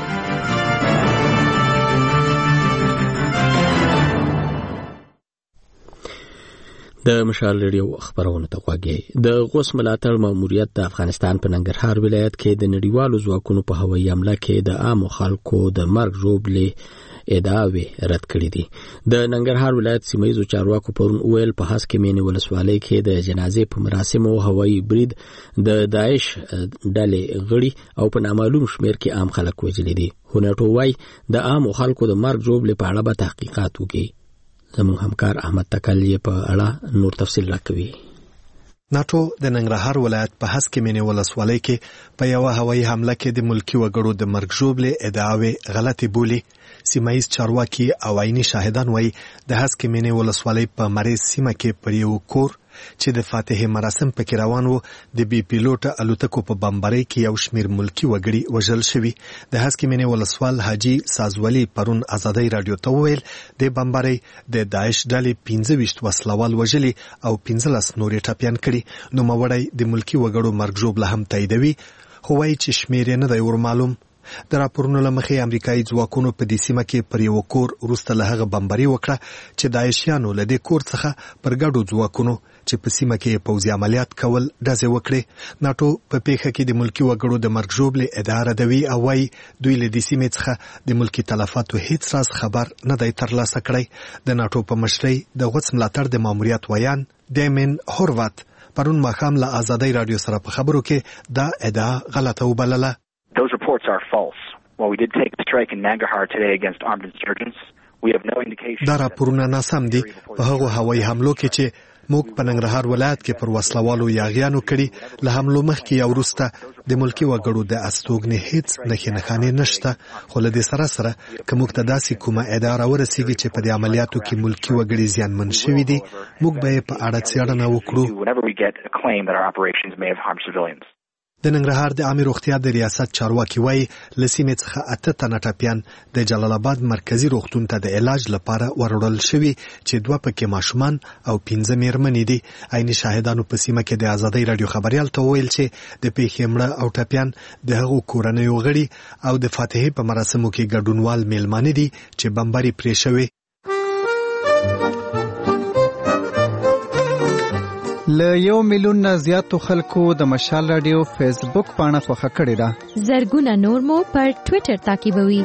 د مشال ریډیو خبرونه ته غوږی. د غوس ملاتړ ماموریت د افغانستان په ننګرهار ولایت کې د نړیوالو ځواکونو په هوایي حمله کې د عامو خلکو د مرګ ژوبلې ادعاوې رد کړې دي. د ننګرهار ولایت سیمایي چارواکو پرون ویل په هڅه کې مینې ولسوالۍ کې د جنازې په مراسمو هوایي برید د داعش ډلې غړي او په نامعلوم شمېر کې عام خلک وژلي دي. هنټو وايي د عامو خلکو د مرګ ژوبلې په اړه به تحقیقات وکړي. زموږ همکار احمد تکلیه په اړه نور تفصیل راکوي. ناتو د ننګرهار ولایت په هڅه کې مینې ولسوالۍ کې په یو هوایي حمله کې د ملکی وګړو د مرګ ژوبلې ادعاوې غلطي بولی. سیمایي چارواکي او عیني شاهدان وایي د هڅه کې مینې ولسوالۍ په مریض سیمه کې پر یو کور چې د فاتحه مراسم پکې روان وو د بي پیلوټ الوتکو په بمبارۍ کې یو شمېر ملکی وګړي وژل شوي. د هڅه کې مینې ولسوال حاجی سازولي پرون ازادۍ رادیو ته وویل د بمبارۍ د داعش ډلې 15 وسلوال وژلي او 15 نور ټاپیان کړي. نو موړی د ملکی وګړو مرګ ژوبله هم تاییدوي خو وایي چې شمېر نه دی ورمعلوم. د راپورونو لمخې امریکایي ځواکونو په دې سیمه کې پر یو کور وروسته له هغه بمباري وکړه چې داعشیانو له دې کور څخه پر ګډو ځواکونو چې په سیمه کې پوځي عملیات کول ډزې وکړي. ناټو په پیښه کې د ملکی وګړو د مرګ ژوبلې ادعا ردوي او وايي دوی له دې سیمې څخه د ملکی تلفاتو هیڅ راز خبر نه دی ترلاسه کړی. د ناټو په مشرۍ د غوڅ ملاتړ د ماموریت ویان ډیمن هوروات پرون ماښام له ازادۍ رادیو سره په خبرو کې دا ادعا غلطه وبلله. Those reports are false. While we did take the strike in Nangarhar today against armed insurgents, we have no indication. دا راپورونه ناسم دي. په هغه هوایي حملو کې چې موږ په ننګرهار ولایت کې پر وسلوالو یاغیانو کړي له حملو مخکې یا وروسته د ملکی وګړو د استوګنې هیڅ نښې نشته. خو له دې سره سره که موږ ته داسې کومه ادعا راورسیږي چې په دې عملیاتو کې ملکی وګړي زیانمن شوي دي موږ به یې په اړه څېړنه وکړو. د ننګرهار د عامه روغتیا د ریاست چارواکي وایي له سیمې څخه 8 تنه ټپیان د جلال آباد مرکزی روغتون ته د علاج لپاره وروړل شوي چې 2 پکې ماشومان او 15 میرمنې دي. عیني شاهدانو په سیمه کې د ازادۍ رادیو خبريال ته ویل چې د پیښې مړه او ټپیان د هغو کورنیو غړي او د فاتحې په مراسمو کې ګډونوال میلمانه دي چې بمباري پرې شوي. له 1 میلیون نه زیاتو خلکو د مشال رادیو فیسبوک پاڼه خوښه کړې ده. زرګونه نور مو پر ټوئیټر تعقیبوي.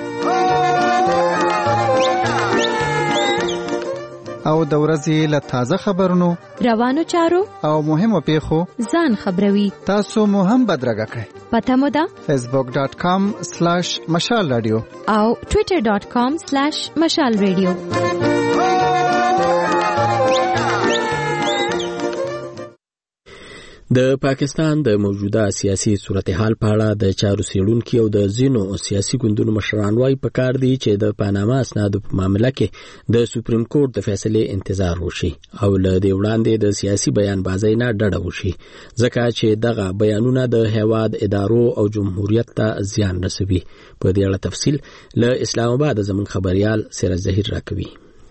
او د ورځې له تازه خبرونو، روانو چارو او مهمو پیښو ځان خبروي. تاسو مو هم بدرګه کړئ. پته مو ده facebook.com/مشال رادیو او twitter.com/مشال رادیو. د پاکستان د موجوده سیاسي صورتحال په اړه د چارو څېړونکو او د ځینو سیاسي ګوندونو مشران وايي پکار دي چې د پاناما اسنادو په معاملې کې د سپریم کورټ د فیصلې انتظار وشي او له دې وړاندې د سیاسي بیان بازۍ نه ډډه وشي ځکه چې دغه بیانونه د هیواد ادارو او جمهوریت ته زیان رسوي. په دې اړه تفصیل له اسلام آباد زموږ خبريال سراج ظهیر راکوي.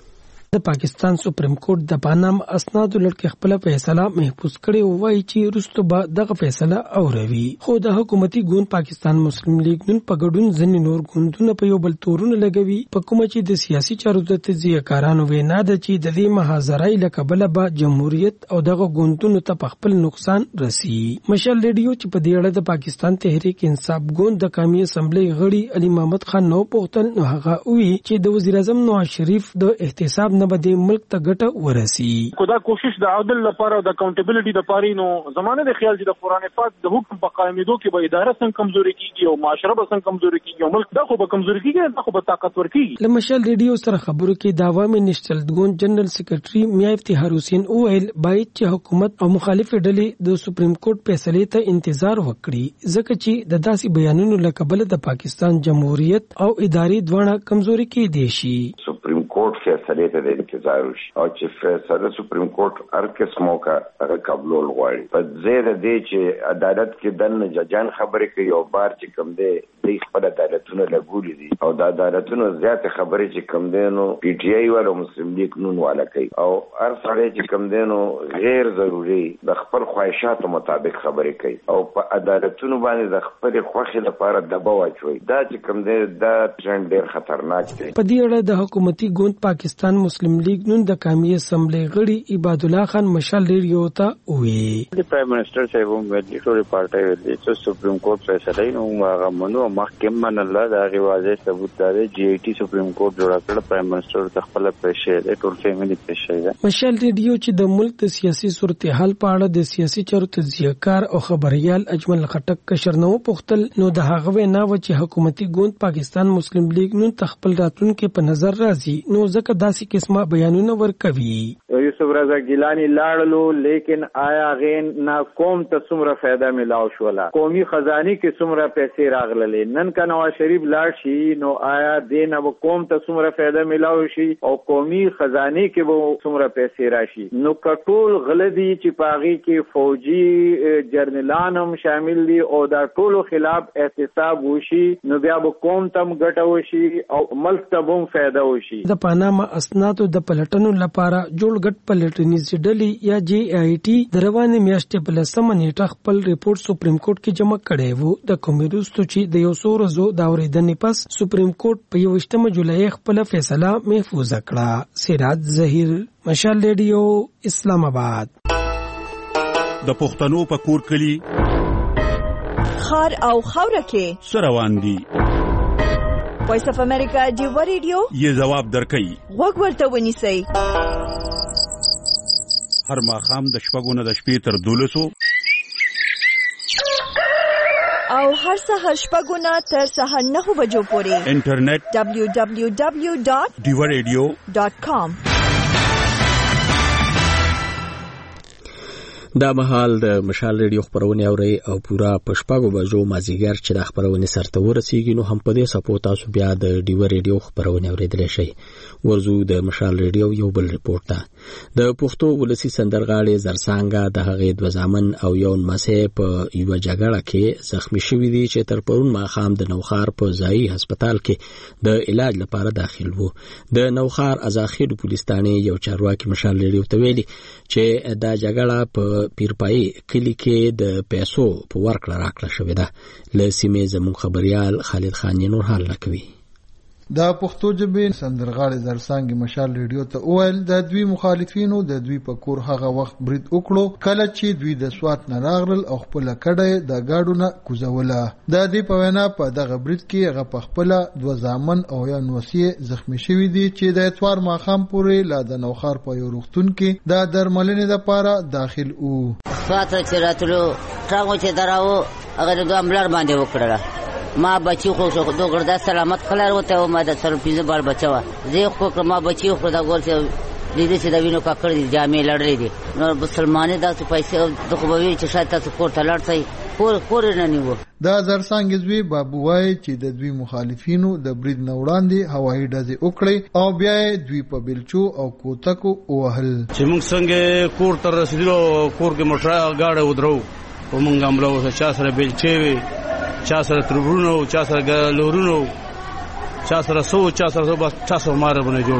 د پاکستان سپریم کورټ د پانام اسناد لړ خپل فیصله محفوظ کړي او وايي چې وروسته به دغه فیصله اوروي. خو د حکومتي ګوند پاکستان مسلم لیگ نن په ګډون ځینې نور ګوندونه په یو بل تورونه لګوي په کومه چې د سیاسي چارو د تجزیه کارانو وینا ده چې د دې محاذرای لکبله به جمهوریت او دغه ګوندونو ته په خپل نقصان رسی. مشال ریډیو چې په دې اړه د پاکستان تحریک انصاف ګوند د قومي اسمبلی غړي علي محمد خان نو پوښتل نو هغه وی چې د وزیر اعظم نواز شریف د احتساب نه بده ملک ته ګټه ورسی. خدا کوشش د عدل لپاره او د اکاونټیبিলিټي لپاره نو زمانه د خیال چې د قران پاک د حکم په قائمېدو کې به اداره څنګه کمزوري کیږي او معاشره به څنګه کمزوري کیږي او ملک دا خو به کمزوري کیږي دا خو به طاقتور کیږي. لمشل ریډیو سره خبرو کې د عوامي نېشنل ګوند جنرال سیکریټري میاں افتخار حسین اویل باید چې حکومت او مخالف ډلې د سپریم کورټ فیصله ته انتظار وکړي ځکه چې د داسې بیانونو لکبله د پاکستان جمهوریت او اداري دواړه کمزوري کېدي شي. سپریم کورټ فیصله ته د انتظار وشي او چې فیصله سپریم کورټ هر قسمه کا قبول غواړي په زیاده دی چې عدالت کې دنه ججان خبرې کوي او بار چې کم دی د خپل عدالتونو لګولې دي او د عدالتونو زیات خبرې چې کم دی نو پی ټی آی والو مسلم لیگ نون والا کوي او هر سړی چې کم دی نو غیر ضروري د خپل خواهشاتو مطابق خبرې کوي او په عدالتونو باندې د خپل خوښي لپاره دباو اچوي. دا چې کم دی دا ټرند ډیر خطرناک دی. په دې اړه د حکومتي ګوند پاکستان مسلم لیگ نن د قومي اسمبلی غړي عباد الله خان مشال ریډیو ته وی پرایم منسٹر صاحب هم ویلي ټول پارټي ویلي چې سپریم کورټ فیصله نو هغه منو محکمه نه الله دا غواړي ثبوت دی جی ای ټي سپریم کورټ جوړ کړ پرایم منسٹر د خپل پېښې د ټول فیملی پېښې ده. مشال ریډیو چې د ملک د سیاسي صورتحال په اړه د سیاسي چارو تجزیه کار او خبريال اجمل خټک کشرنو پختل نو د هغه وینا و چې حکومتي ګوند پاکستان مسلم لیگ نن تخپل راتلونکو په نظر راځي نو ځکه داسې قسمه بیانونه ورکوي. یوسف رضا ګیلانی لاړلو لیکن آیا غین نا قوم ته څومره فائدہ ملاو شولا قومي خزاني کې څومره پیسې راغللې نن کا نواز شریف لاړ شي نو آیا دین اب قوم ته څومره فائدہ ملاو شي او قومي خزاني کې به څومره پیسې راشي نو کټول غلدي چې پاغي کې فوجي جرنلانم شامل دي او دا ټولو خلاف احتساب وشي نو بیا به قوم تم ګټه وشي او ملک ته هم فائدہ وشي. د پاناما اسنادو د پلټنو لپاره جوړ غټ پلټنیز ډلې یا جی آی ټي د روانې میاشتې په 10 نیټه خپل ریپورت سپریم کورټ کې جمع کړی وو. د کومیروستو چې د یو څو ورځو د اورېدنې پس سپریم کورټ په 21 جولای خپل فیصله محفوظ کړه. سراج ظهیر مشال ریډیو اسلام آباد. د پښتنو په کور کلی خار او خوره کې سروان دي وایس اف امریکا دیو ریډیو یې جواب درکې وګ ورته ونیسئ هر ماخام د شپږو نه د شپې تر 12 او هر سحر شپږو نه تر سحر 9 بجو پورې انټرنیټ www.diwaradio.com دا مهال د مشال ریډیو خبرونه اوري او پورا پښپاغو بجو مازیګر چې د خبرونه سرته ورسیږي نو هم په دې سپورټ تاسو بیا د ډیو ریډیو خبرونه اوریدل شي. ورزو د مشال ریډیو یو بل ریپورت ده. د پښتو ولسی سندرغاړي زرسانګه د هغې د وزامن او یو مسه په یو جګړه کې زخمی شوی دي چې تر پرون ماخام د نوخار په ځای هسپتال کې د علاج لپاره داخل وو. د نوخار ازاخیر پولیس ثانه یو چارواکي مشال ریډیو ته ویلي چې دا جګړه په پیرپای کلی کې د پیسو په ورکړه راکړه شوې ده. له سیمې زموږ خبريال خالد خان نور حال راکوي. د پښتو ژبې سندرغاړي زرسانګي مشال ریډیو ته وویل د دوی مخالفینو د دوی په کور هغه وخت برید وکړو کله چې دوی د سوات نه راغلل او خپل کډه د گاډو نه کوزوله. د دې په وینا په دغه برید کې هغه په خپل دوه ځامن او یا نوسیه زخمی شوی دي چې د اتوار ماخام پورې لا د نوخار په یو روغتون کې د درملنې لپاره داخل وو. سوات چې راتلو ټاغو چې دراو هغه د امبلر باندې وکړه ما بچی خو شو دوه ګردا سلامت خلار وته او ما د سر پیزه بال بچوا زه خو ما بچی خو دا ګول څه لیدې چې دا وینو کاکړ دي جامې لړلې دي نو مسلمانې دا څه پیسې د خو به چې شاید تاسو کور ته لاړ شئ کور نه نیو. دا زرسانګزوی بابو وای چې د دوی مخالفینو د برید نه وړاندې هوایي ډزې وکړي او بیا دوی په بلچو او کوتکو وهل چې موږ څنګه کور ته رسیدلو کور کې موټر گاډه ودرو او موږ هم له چا سره بلچې چا سره تربرونو چا سره لورونو چا سره سو چا سره بس چا سره مار باندې جوړ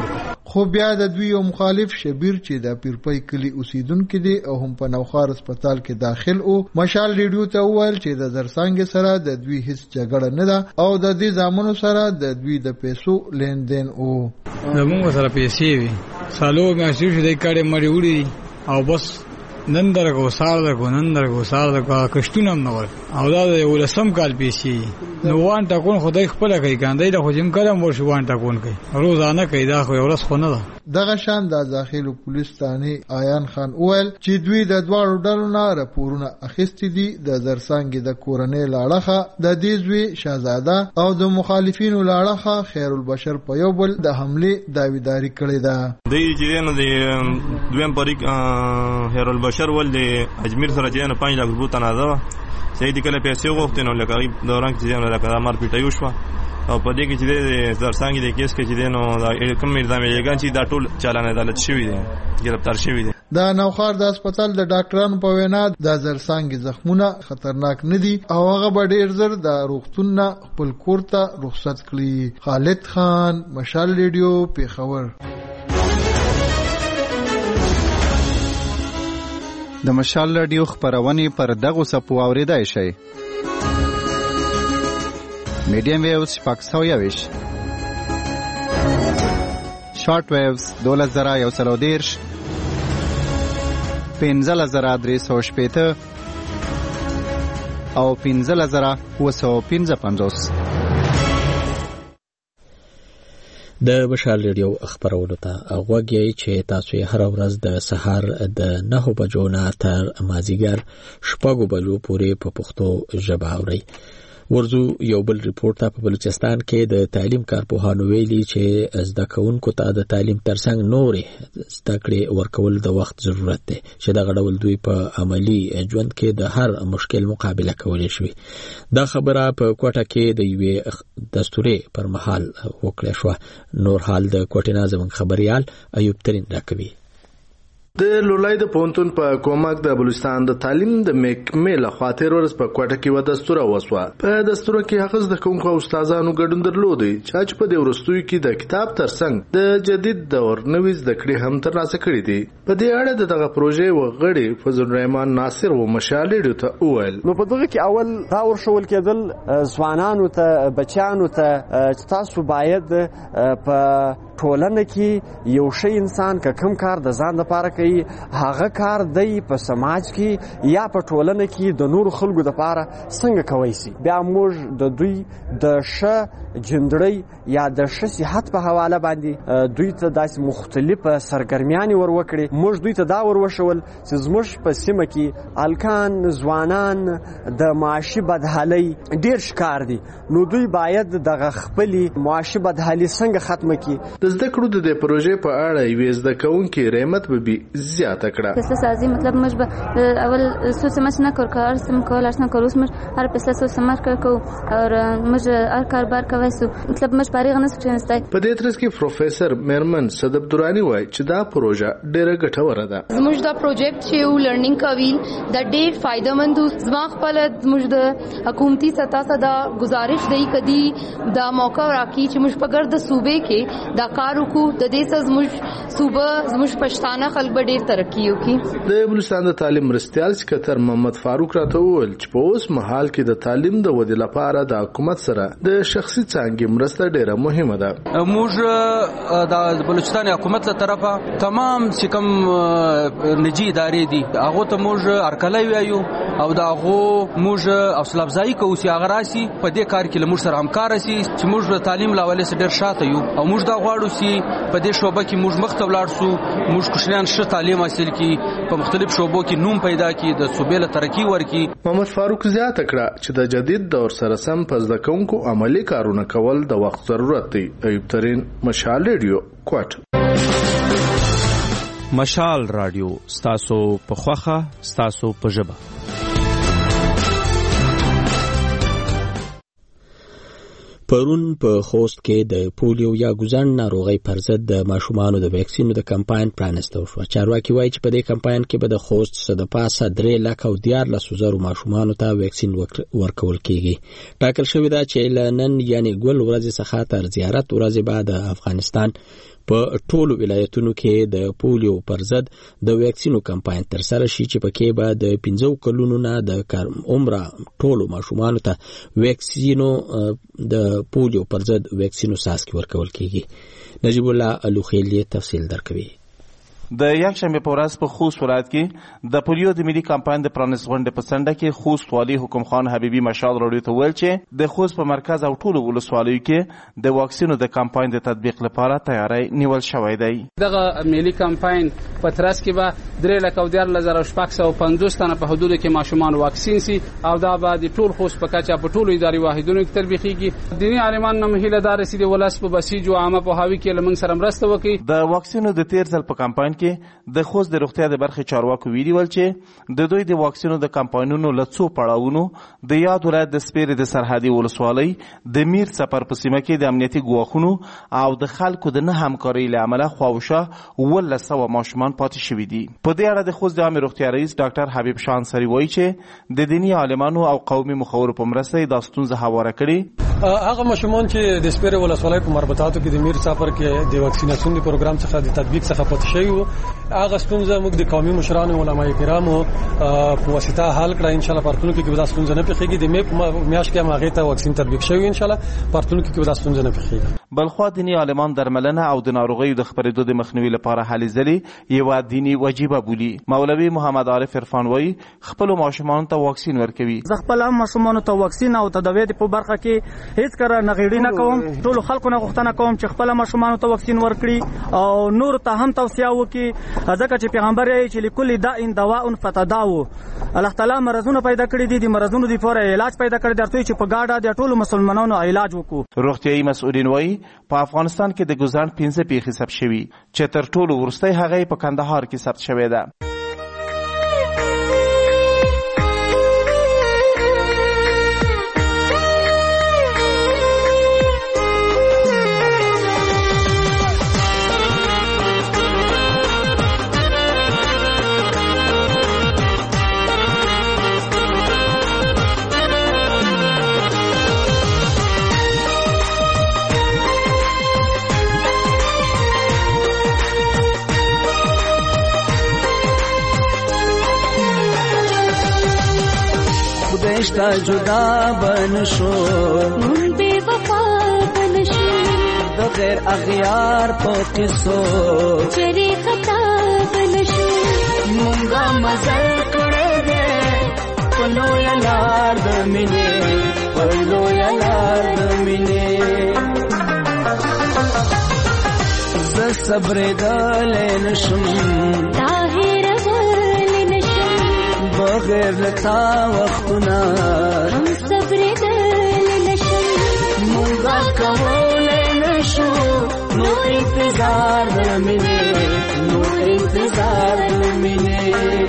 خو بیا د دوی یو مخالف شبیر چې د پیرپای کلی اوسیدونکو دی او هم په نوخار هسپتال کې داخل او مشال ریډیو ته وویل چې د زرسانګ سره د دوی هیڅ جګړه نه ده او د دې زامنو سره د دوی د پیسو لین دین او زموږ سره پیسې وي سالو میاشتې شو د کارې مړی وړي او بس نن درګو سال درګو کشتونه هم نور او دا د ولسم کال پیسې نو وان ټاکون خدای خپل کوي ګاندې د خو جیم کلم ورشي وان ټاکون کوي روزانه کوي دا خو ورس خو نه ده دغه شان د داخلو پولیس ثاني آیان خان اول چې دوی د دواړو ډلو نه راپورونه اخیستي دي د زرسانګ د کورنۍ لاړه د دیزوی شاهزاده او د مخالفینو لاړه خیر البشر په یو بل د حمله داویداری کړې ده د جنو د دویم پریک خیر البشر ول د اجمیر سره جنو 5 لک روپیا تنازه سید کله پیسې غوښتنه نو لکه دوران کې جنو لکه مار پیټایو شو او په دې کې چې د زرسانګ د کیس کې چې نو کوم نظام یې چې دا ټول چالان عدالت شوی دی گرفتار شوی دی د نوخار د هسپتال د ډاکټرانو په وینا د زرسانګ زخمونه خطرناک نه دي او هغه به ډیر زر د روغتون نه خپل کور ته رخصت کړي. خالد خان، مشال ریډیو، پیښور. د مشال ریډیو خبرونه پر دغه سپو اوریدای شي. میډیم ویوز پاکستان یوش، شارټ ویوز 2110، 15350 او 15955. د مشال ریډیو خبرونه ته غوږی چې تاسو یې هر ورځ د سهار د 9 بجو نه تر مازیګر 6 بجو پورې په پښتو ژبه اورئ. ورزو یو بل ریپورت ته په بلوچستان کې د تعلیم کارپوهانو ویلي چې زده کوونکو ته د تعلیم ترڅنګ نورې زده کړې ورکول د وخت ضرورت دی چې دغه ډول دوی په عملی ژوند کې د هر مشکل مقابله کولی شي. دا خبره په کوټه کې د یوې دستورې پر مهال وکړه شو. نور حال د کوټې ناظم خبريال ایوب ترين راکوي. د لولای د پونتون په کومک د بلوچستان د تعلیم د محکمې له خوا تیر ورځ په کوټه کې و دستور وسوه. په دستور کې هغه د کومو استادانو ګډون درلودي چې په دې ورستوي کې د کتاب ترڅنګ د جدید دور نوې زده کړې هم ترلاسه کړې دي. په دې اړه دغه پروژې وغړي فضل الرحمن ناصر و مشال ریډیو ته وویل نو په دغه کې اول دا ورشول کېدل ځوانانو ته بچیانو ته چې تاسو باید په ټولنه کې یو شی انسان که کوم کار د ځان لپاره کوي هغه کار دی په سماج کې یا په ټولنه کې د نور خلکو لپاره څنګه کوي سي. بیا موږ د دوی د ښه جندړۍ یا د ښه صحت په حواله باندې دوی ته داسې مختلفه سرګرمیانې وروکړي. موږ دوی ته دا وروښول چې زموږ په سیمه کې الکان ځوانان د معاشي بدحالۍ ډیر ښکار دي نو دوی باید دغه خپلې معاشي بدحالي څنګه ختمه کړي. د زده کړو د پروژې په اړه یوې زده کوونکې رحمت ببي زیاته کړه. پیسه سازی مطلب مش اول سوچ سمجھ نہ کر کار سم کول ارسن کروس مش هر پیسه سوچ سمجھ کر کو اور مش هر کاروبار کوي سو مطلب مش پاره غنس چنستای. په دې ترڅ کې پروفیسور میرمن صدب دورانی وای چې دا پروژه ډیره ګټوره ده. زموږ دا پروجیکټ چې یو لرنینګ کوي دا ډیر فائدمند زما خپل زموږ د حکومتي سطح ته دا گزارش دی کدي دا موقع راکړي چې موږ په ګرد صوبې کې دا کارو کو د دې سز موږ صوبه زموږ پښتانه خلک به ډیر ترقی وکړي. د بلوچستان د تعلیم مرستیال سکرټر محمد فاروق راته وویل چې په اوس مهال کې د تعلیم د ودې لپاره د حکومت سره د شخصي څانګې مرسته ډیره مهمه ده. موږ د بلوچستان حکومت له طرفه تمام چې کوم نجی ادارې دي هغه ته موږ ارکلای وایو او دا هغه موږ حوصله افزایی کوو چې هغه راشي په دې کار کې موږ سره همکار شي چې موږ د تعلیم لاولې سره ډیر شاته یو او موږ دا غواړو چې په دې شوبه کې موږ مخ ته ولاړ شو موږ کوشنیان ښه تعلیم حاصل کړي په مختلف شوبو کې نوم پیدا کړي د صوبې له ترقی ورکړي. محمد فاروق زیاته کړه چې د جدید دور سره سم په زده کوونکو عملی کارونه کول د وخت ضرورت دی. ایوب ترين، مشال ریډیو، کوټ. مشال رادیو ستاسو په خوخه ستاسو په ژبه. پرون په خوست کې د پولیو یا ګوزن ناروغي پر ضد د ماشومانو د ویکسینو د کمپاین پرانستل شو. چارواکي وایي چې په دې کمپاین کې به د خوست څخه د پاسه 3,14,000 ماشومانو ته ویکسین ورکول کیږي. ټاکل شوی دا چې لنن یعنی ګل ورځ څخه تر زیارت ورځ بعد افغانستان په ټولو ولایتونو کې د پولیو پر ضد د ویکسینو کمپاین ترسره شي چې پکې به د 15 کلونو نه د عمره ټولو ماشومانو ته ویکسینو د پولیو پر ضد ویکسینو ساسکی ورکول کیږي. نجیب الله الوخیلی تفصیل درکوي. د یکشنبه په ورځ په خوست ولایت کې د پولیو د ملي کمپاین د پرانیست غونډې په څنډه کې خوست والي حکم خان حبیبي مشال راډیو ته ویل چې د خوست په مرکز او ټولو ولسوالیو کې د واکسینو د کمپاین د تطبیق لپاره تیاری نیول شوی دی. دغه ملي کمپاین په ترڅ کې به 3,14,650 تنه په حدود کې ماشومان واکسین سي او دا به د ټول خوست په کچه په ټولو اداري واحدونو کې تطبیقيږي. دیني عالمان نه هیله دار سي د ولس په بسیج او عامه په هاوی کې لمن سره مرسته وکړي. د واکسینو د تیر ځل په کمپاین کې د خوست د روغتیا د برخې چارواکو ویلي ول چې د دوی د واکسینو د کمپاینونو له څو پړاوونو د یاد ولایت د سپیرې د سرحدي ولسوالۍ د میر څپر په سیمه کې د امنیتي ګواښونو او د خلکو د نه همکارۍ له امله خواوشا 1,100 ماشومان پاتې شوي دي. په دې اړه د خوست د عامې روغتیا رئیس ډاکټر حبیب شاه انصاري وایي چې د دیني عالمانو او قومي مخورو په مرسته دا ستونزه هواره کړي. هغه ماشومان چې د سپیرې ولسوالۍ په مربوطاتو کې د میر څپر کې د واکسیناسیون د پروګرام څخه د تطبیق څخه پاتې شوي وو، هغه ستونزه موږ د قومي مشرانو علماء کرامو په واسطه حل کړه. ان شاء الله پرتونکو کې به دا ستونزه نه پیښیږي. د میاشت کې هغه ته واکسین تطبیق شوی، ان شاء الله پرتونکو کې به دا ستونزه نه پیښیږي. بلخوا دیني عالمان درملنه او د ناروغیو د خپرېدو د مخنیوي لپاره هلې ځلې یوه دیني وجیبه بولي. مولوي محمد عارف عرفان وایي خپلو ماشومانو ته واکسین ورکوي. زه خپل ماشومانو ته واکسین او تداوی په برخه کې هیڅ کله نغېړي نه کوم. ټول خلکو نه غوښتنه کوم چې خپل ماشومانو ته واکسین ورکړي او نور ته هم توصیه وکړي، ځکه چې پیغمبر یې چې لكل داء دواء فتداووا، الله تعالی مرزونه پیدا کړی دي، د مرزونو لپاره علاج پیدا کړی دی، ترڅو چې په ګاډه د ټولو مسلمانانو علاج وکړو. روغتیايي مسؤلین وایي په افغانستان کې د ګزارن 15 پیښې ثبت شوي چې تر ټولو وروستۍ هغه په کندهار کې ثبت شوې ده. رشتہ جدا بنشو من بے وفا بنشو بغیر اغیار پا قصو چری خطا بنشو منگا مزل کڑے دے پلو یا لار دمینے پلو یا لار دمینے ز صبر دلے نشم طاہر بغیر لتا وختنا هم صبر دل نشم مونگا کول نشو نو انتظار دمینه نو انتظار دمینه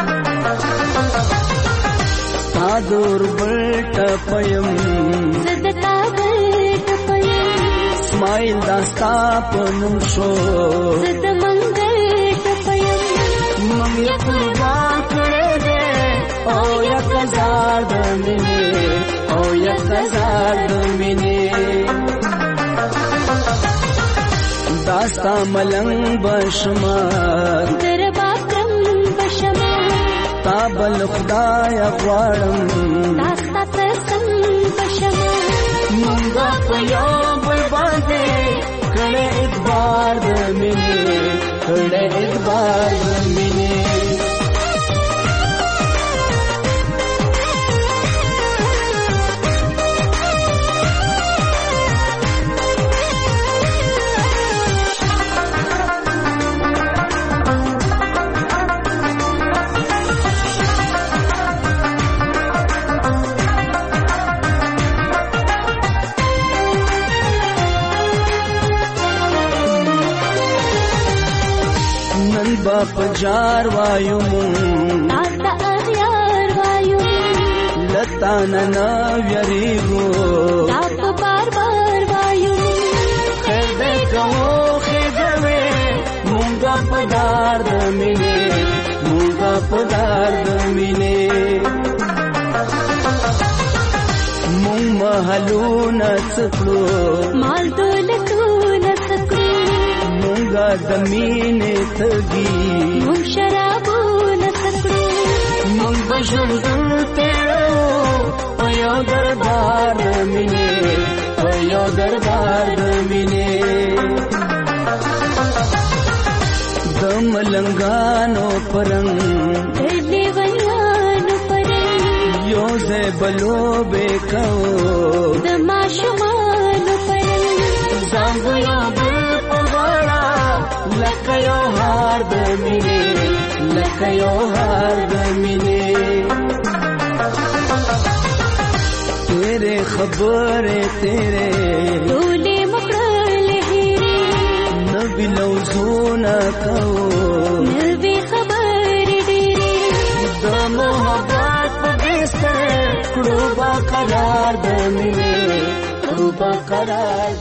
تا دور بلٹ پیم زدتا بلٹ پیم اسماعیل داستا پنم شو زد منگل پیم منگل قربان کرے او یا کزار دمینه او یا کزار دمینه داستا ملنگ بشما در باکم بشما تابل خدای غوارم داستا قسم بشما منگا پیو بلبانده کڑے ادبار دمینه کڑے ادبار دمینه باپ جار وایو آتا اغیار وایو لتا ننا ویریگو تاپ بار بار وایو خیر دے کهو خیدوے مونگا پدار دمینے مونگا پدار دمینے مونگ محلو نسکلو مال دولتو نسکلو منګه د مینې تګي مونږ شرابونه څکړو مونږ به ژوند تېرو په یو دربار د مینې په یو دربار د مینې د ملنګانو پرنګ د لیونیانو پرنګ یو ځای بلو به کوو د ماشومانو پرنګ زنګونو بل په غاړه لکه یو هار د مینې لکه یو هار د مینې تیرې خبرې تیرې ټولې مکړلې هېرې نوي لوزونه کوو نوي خبرې ډېرې د محبت په بستر کړو با قرار د مینې کړو با قرار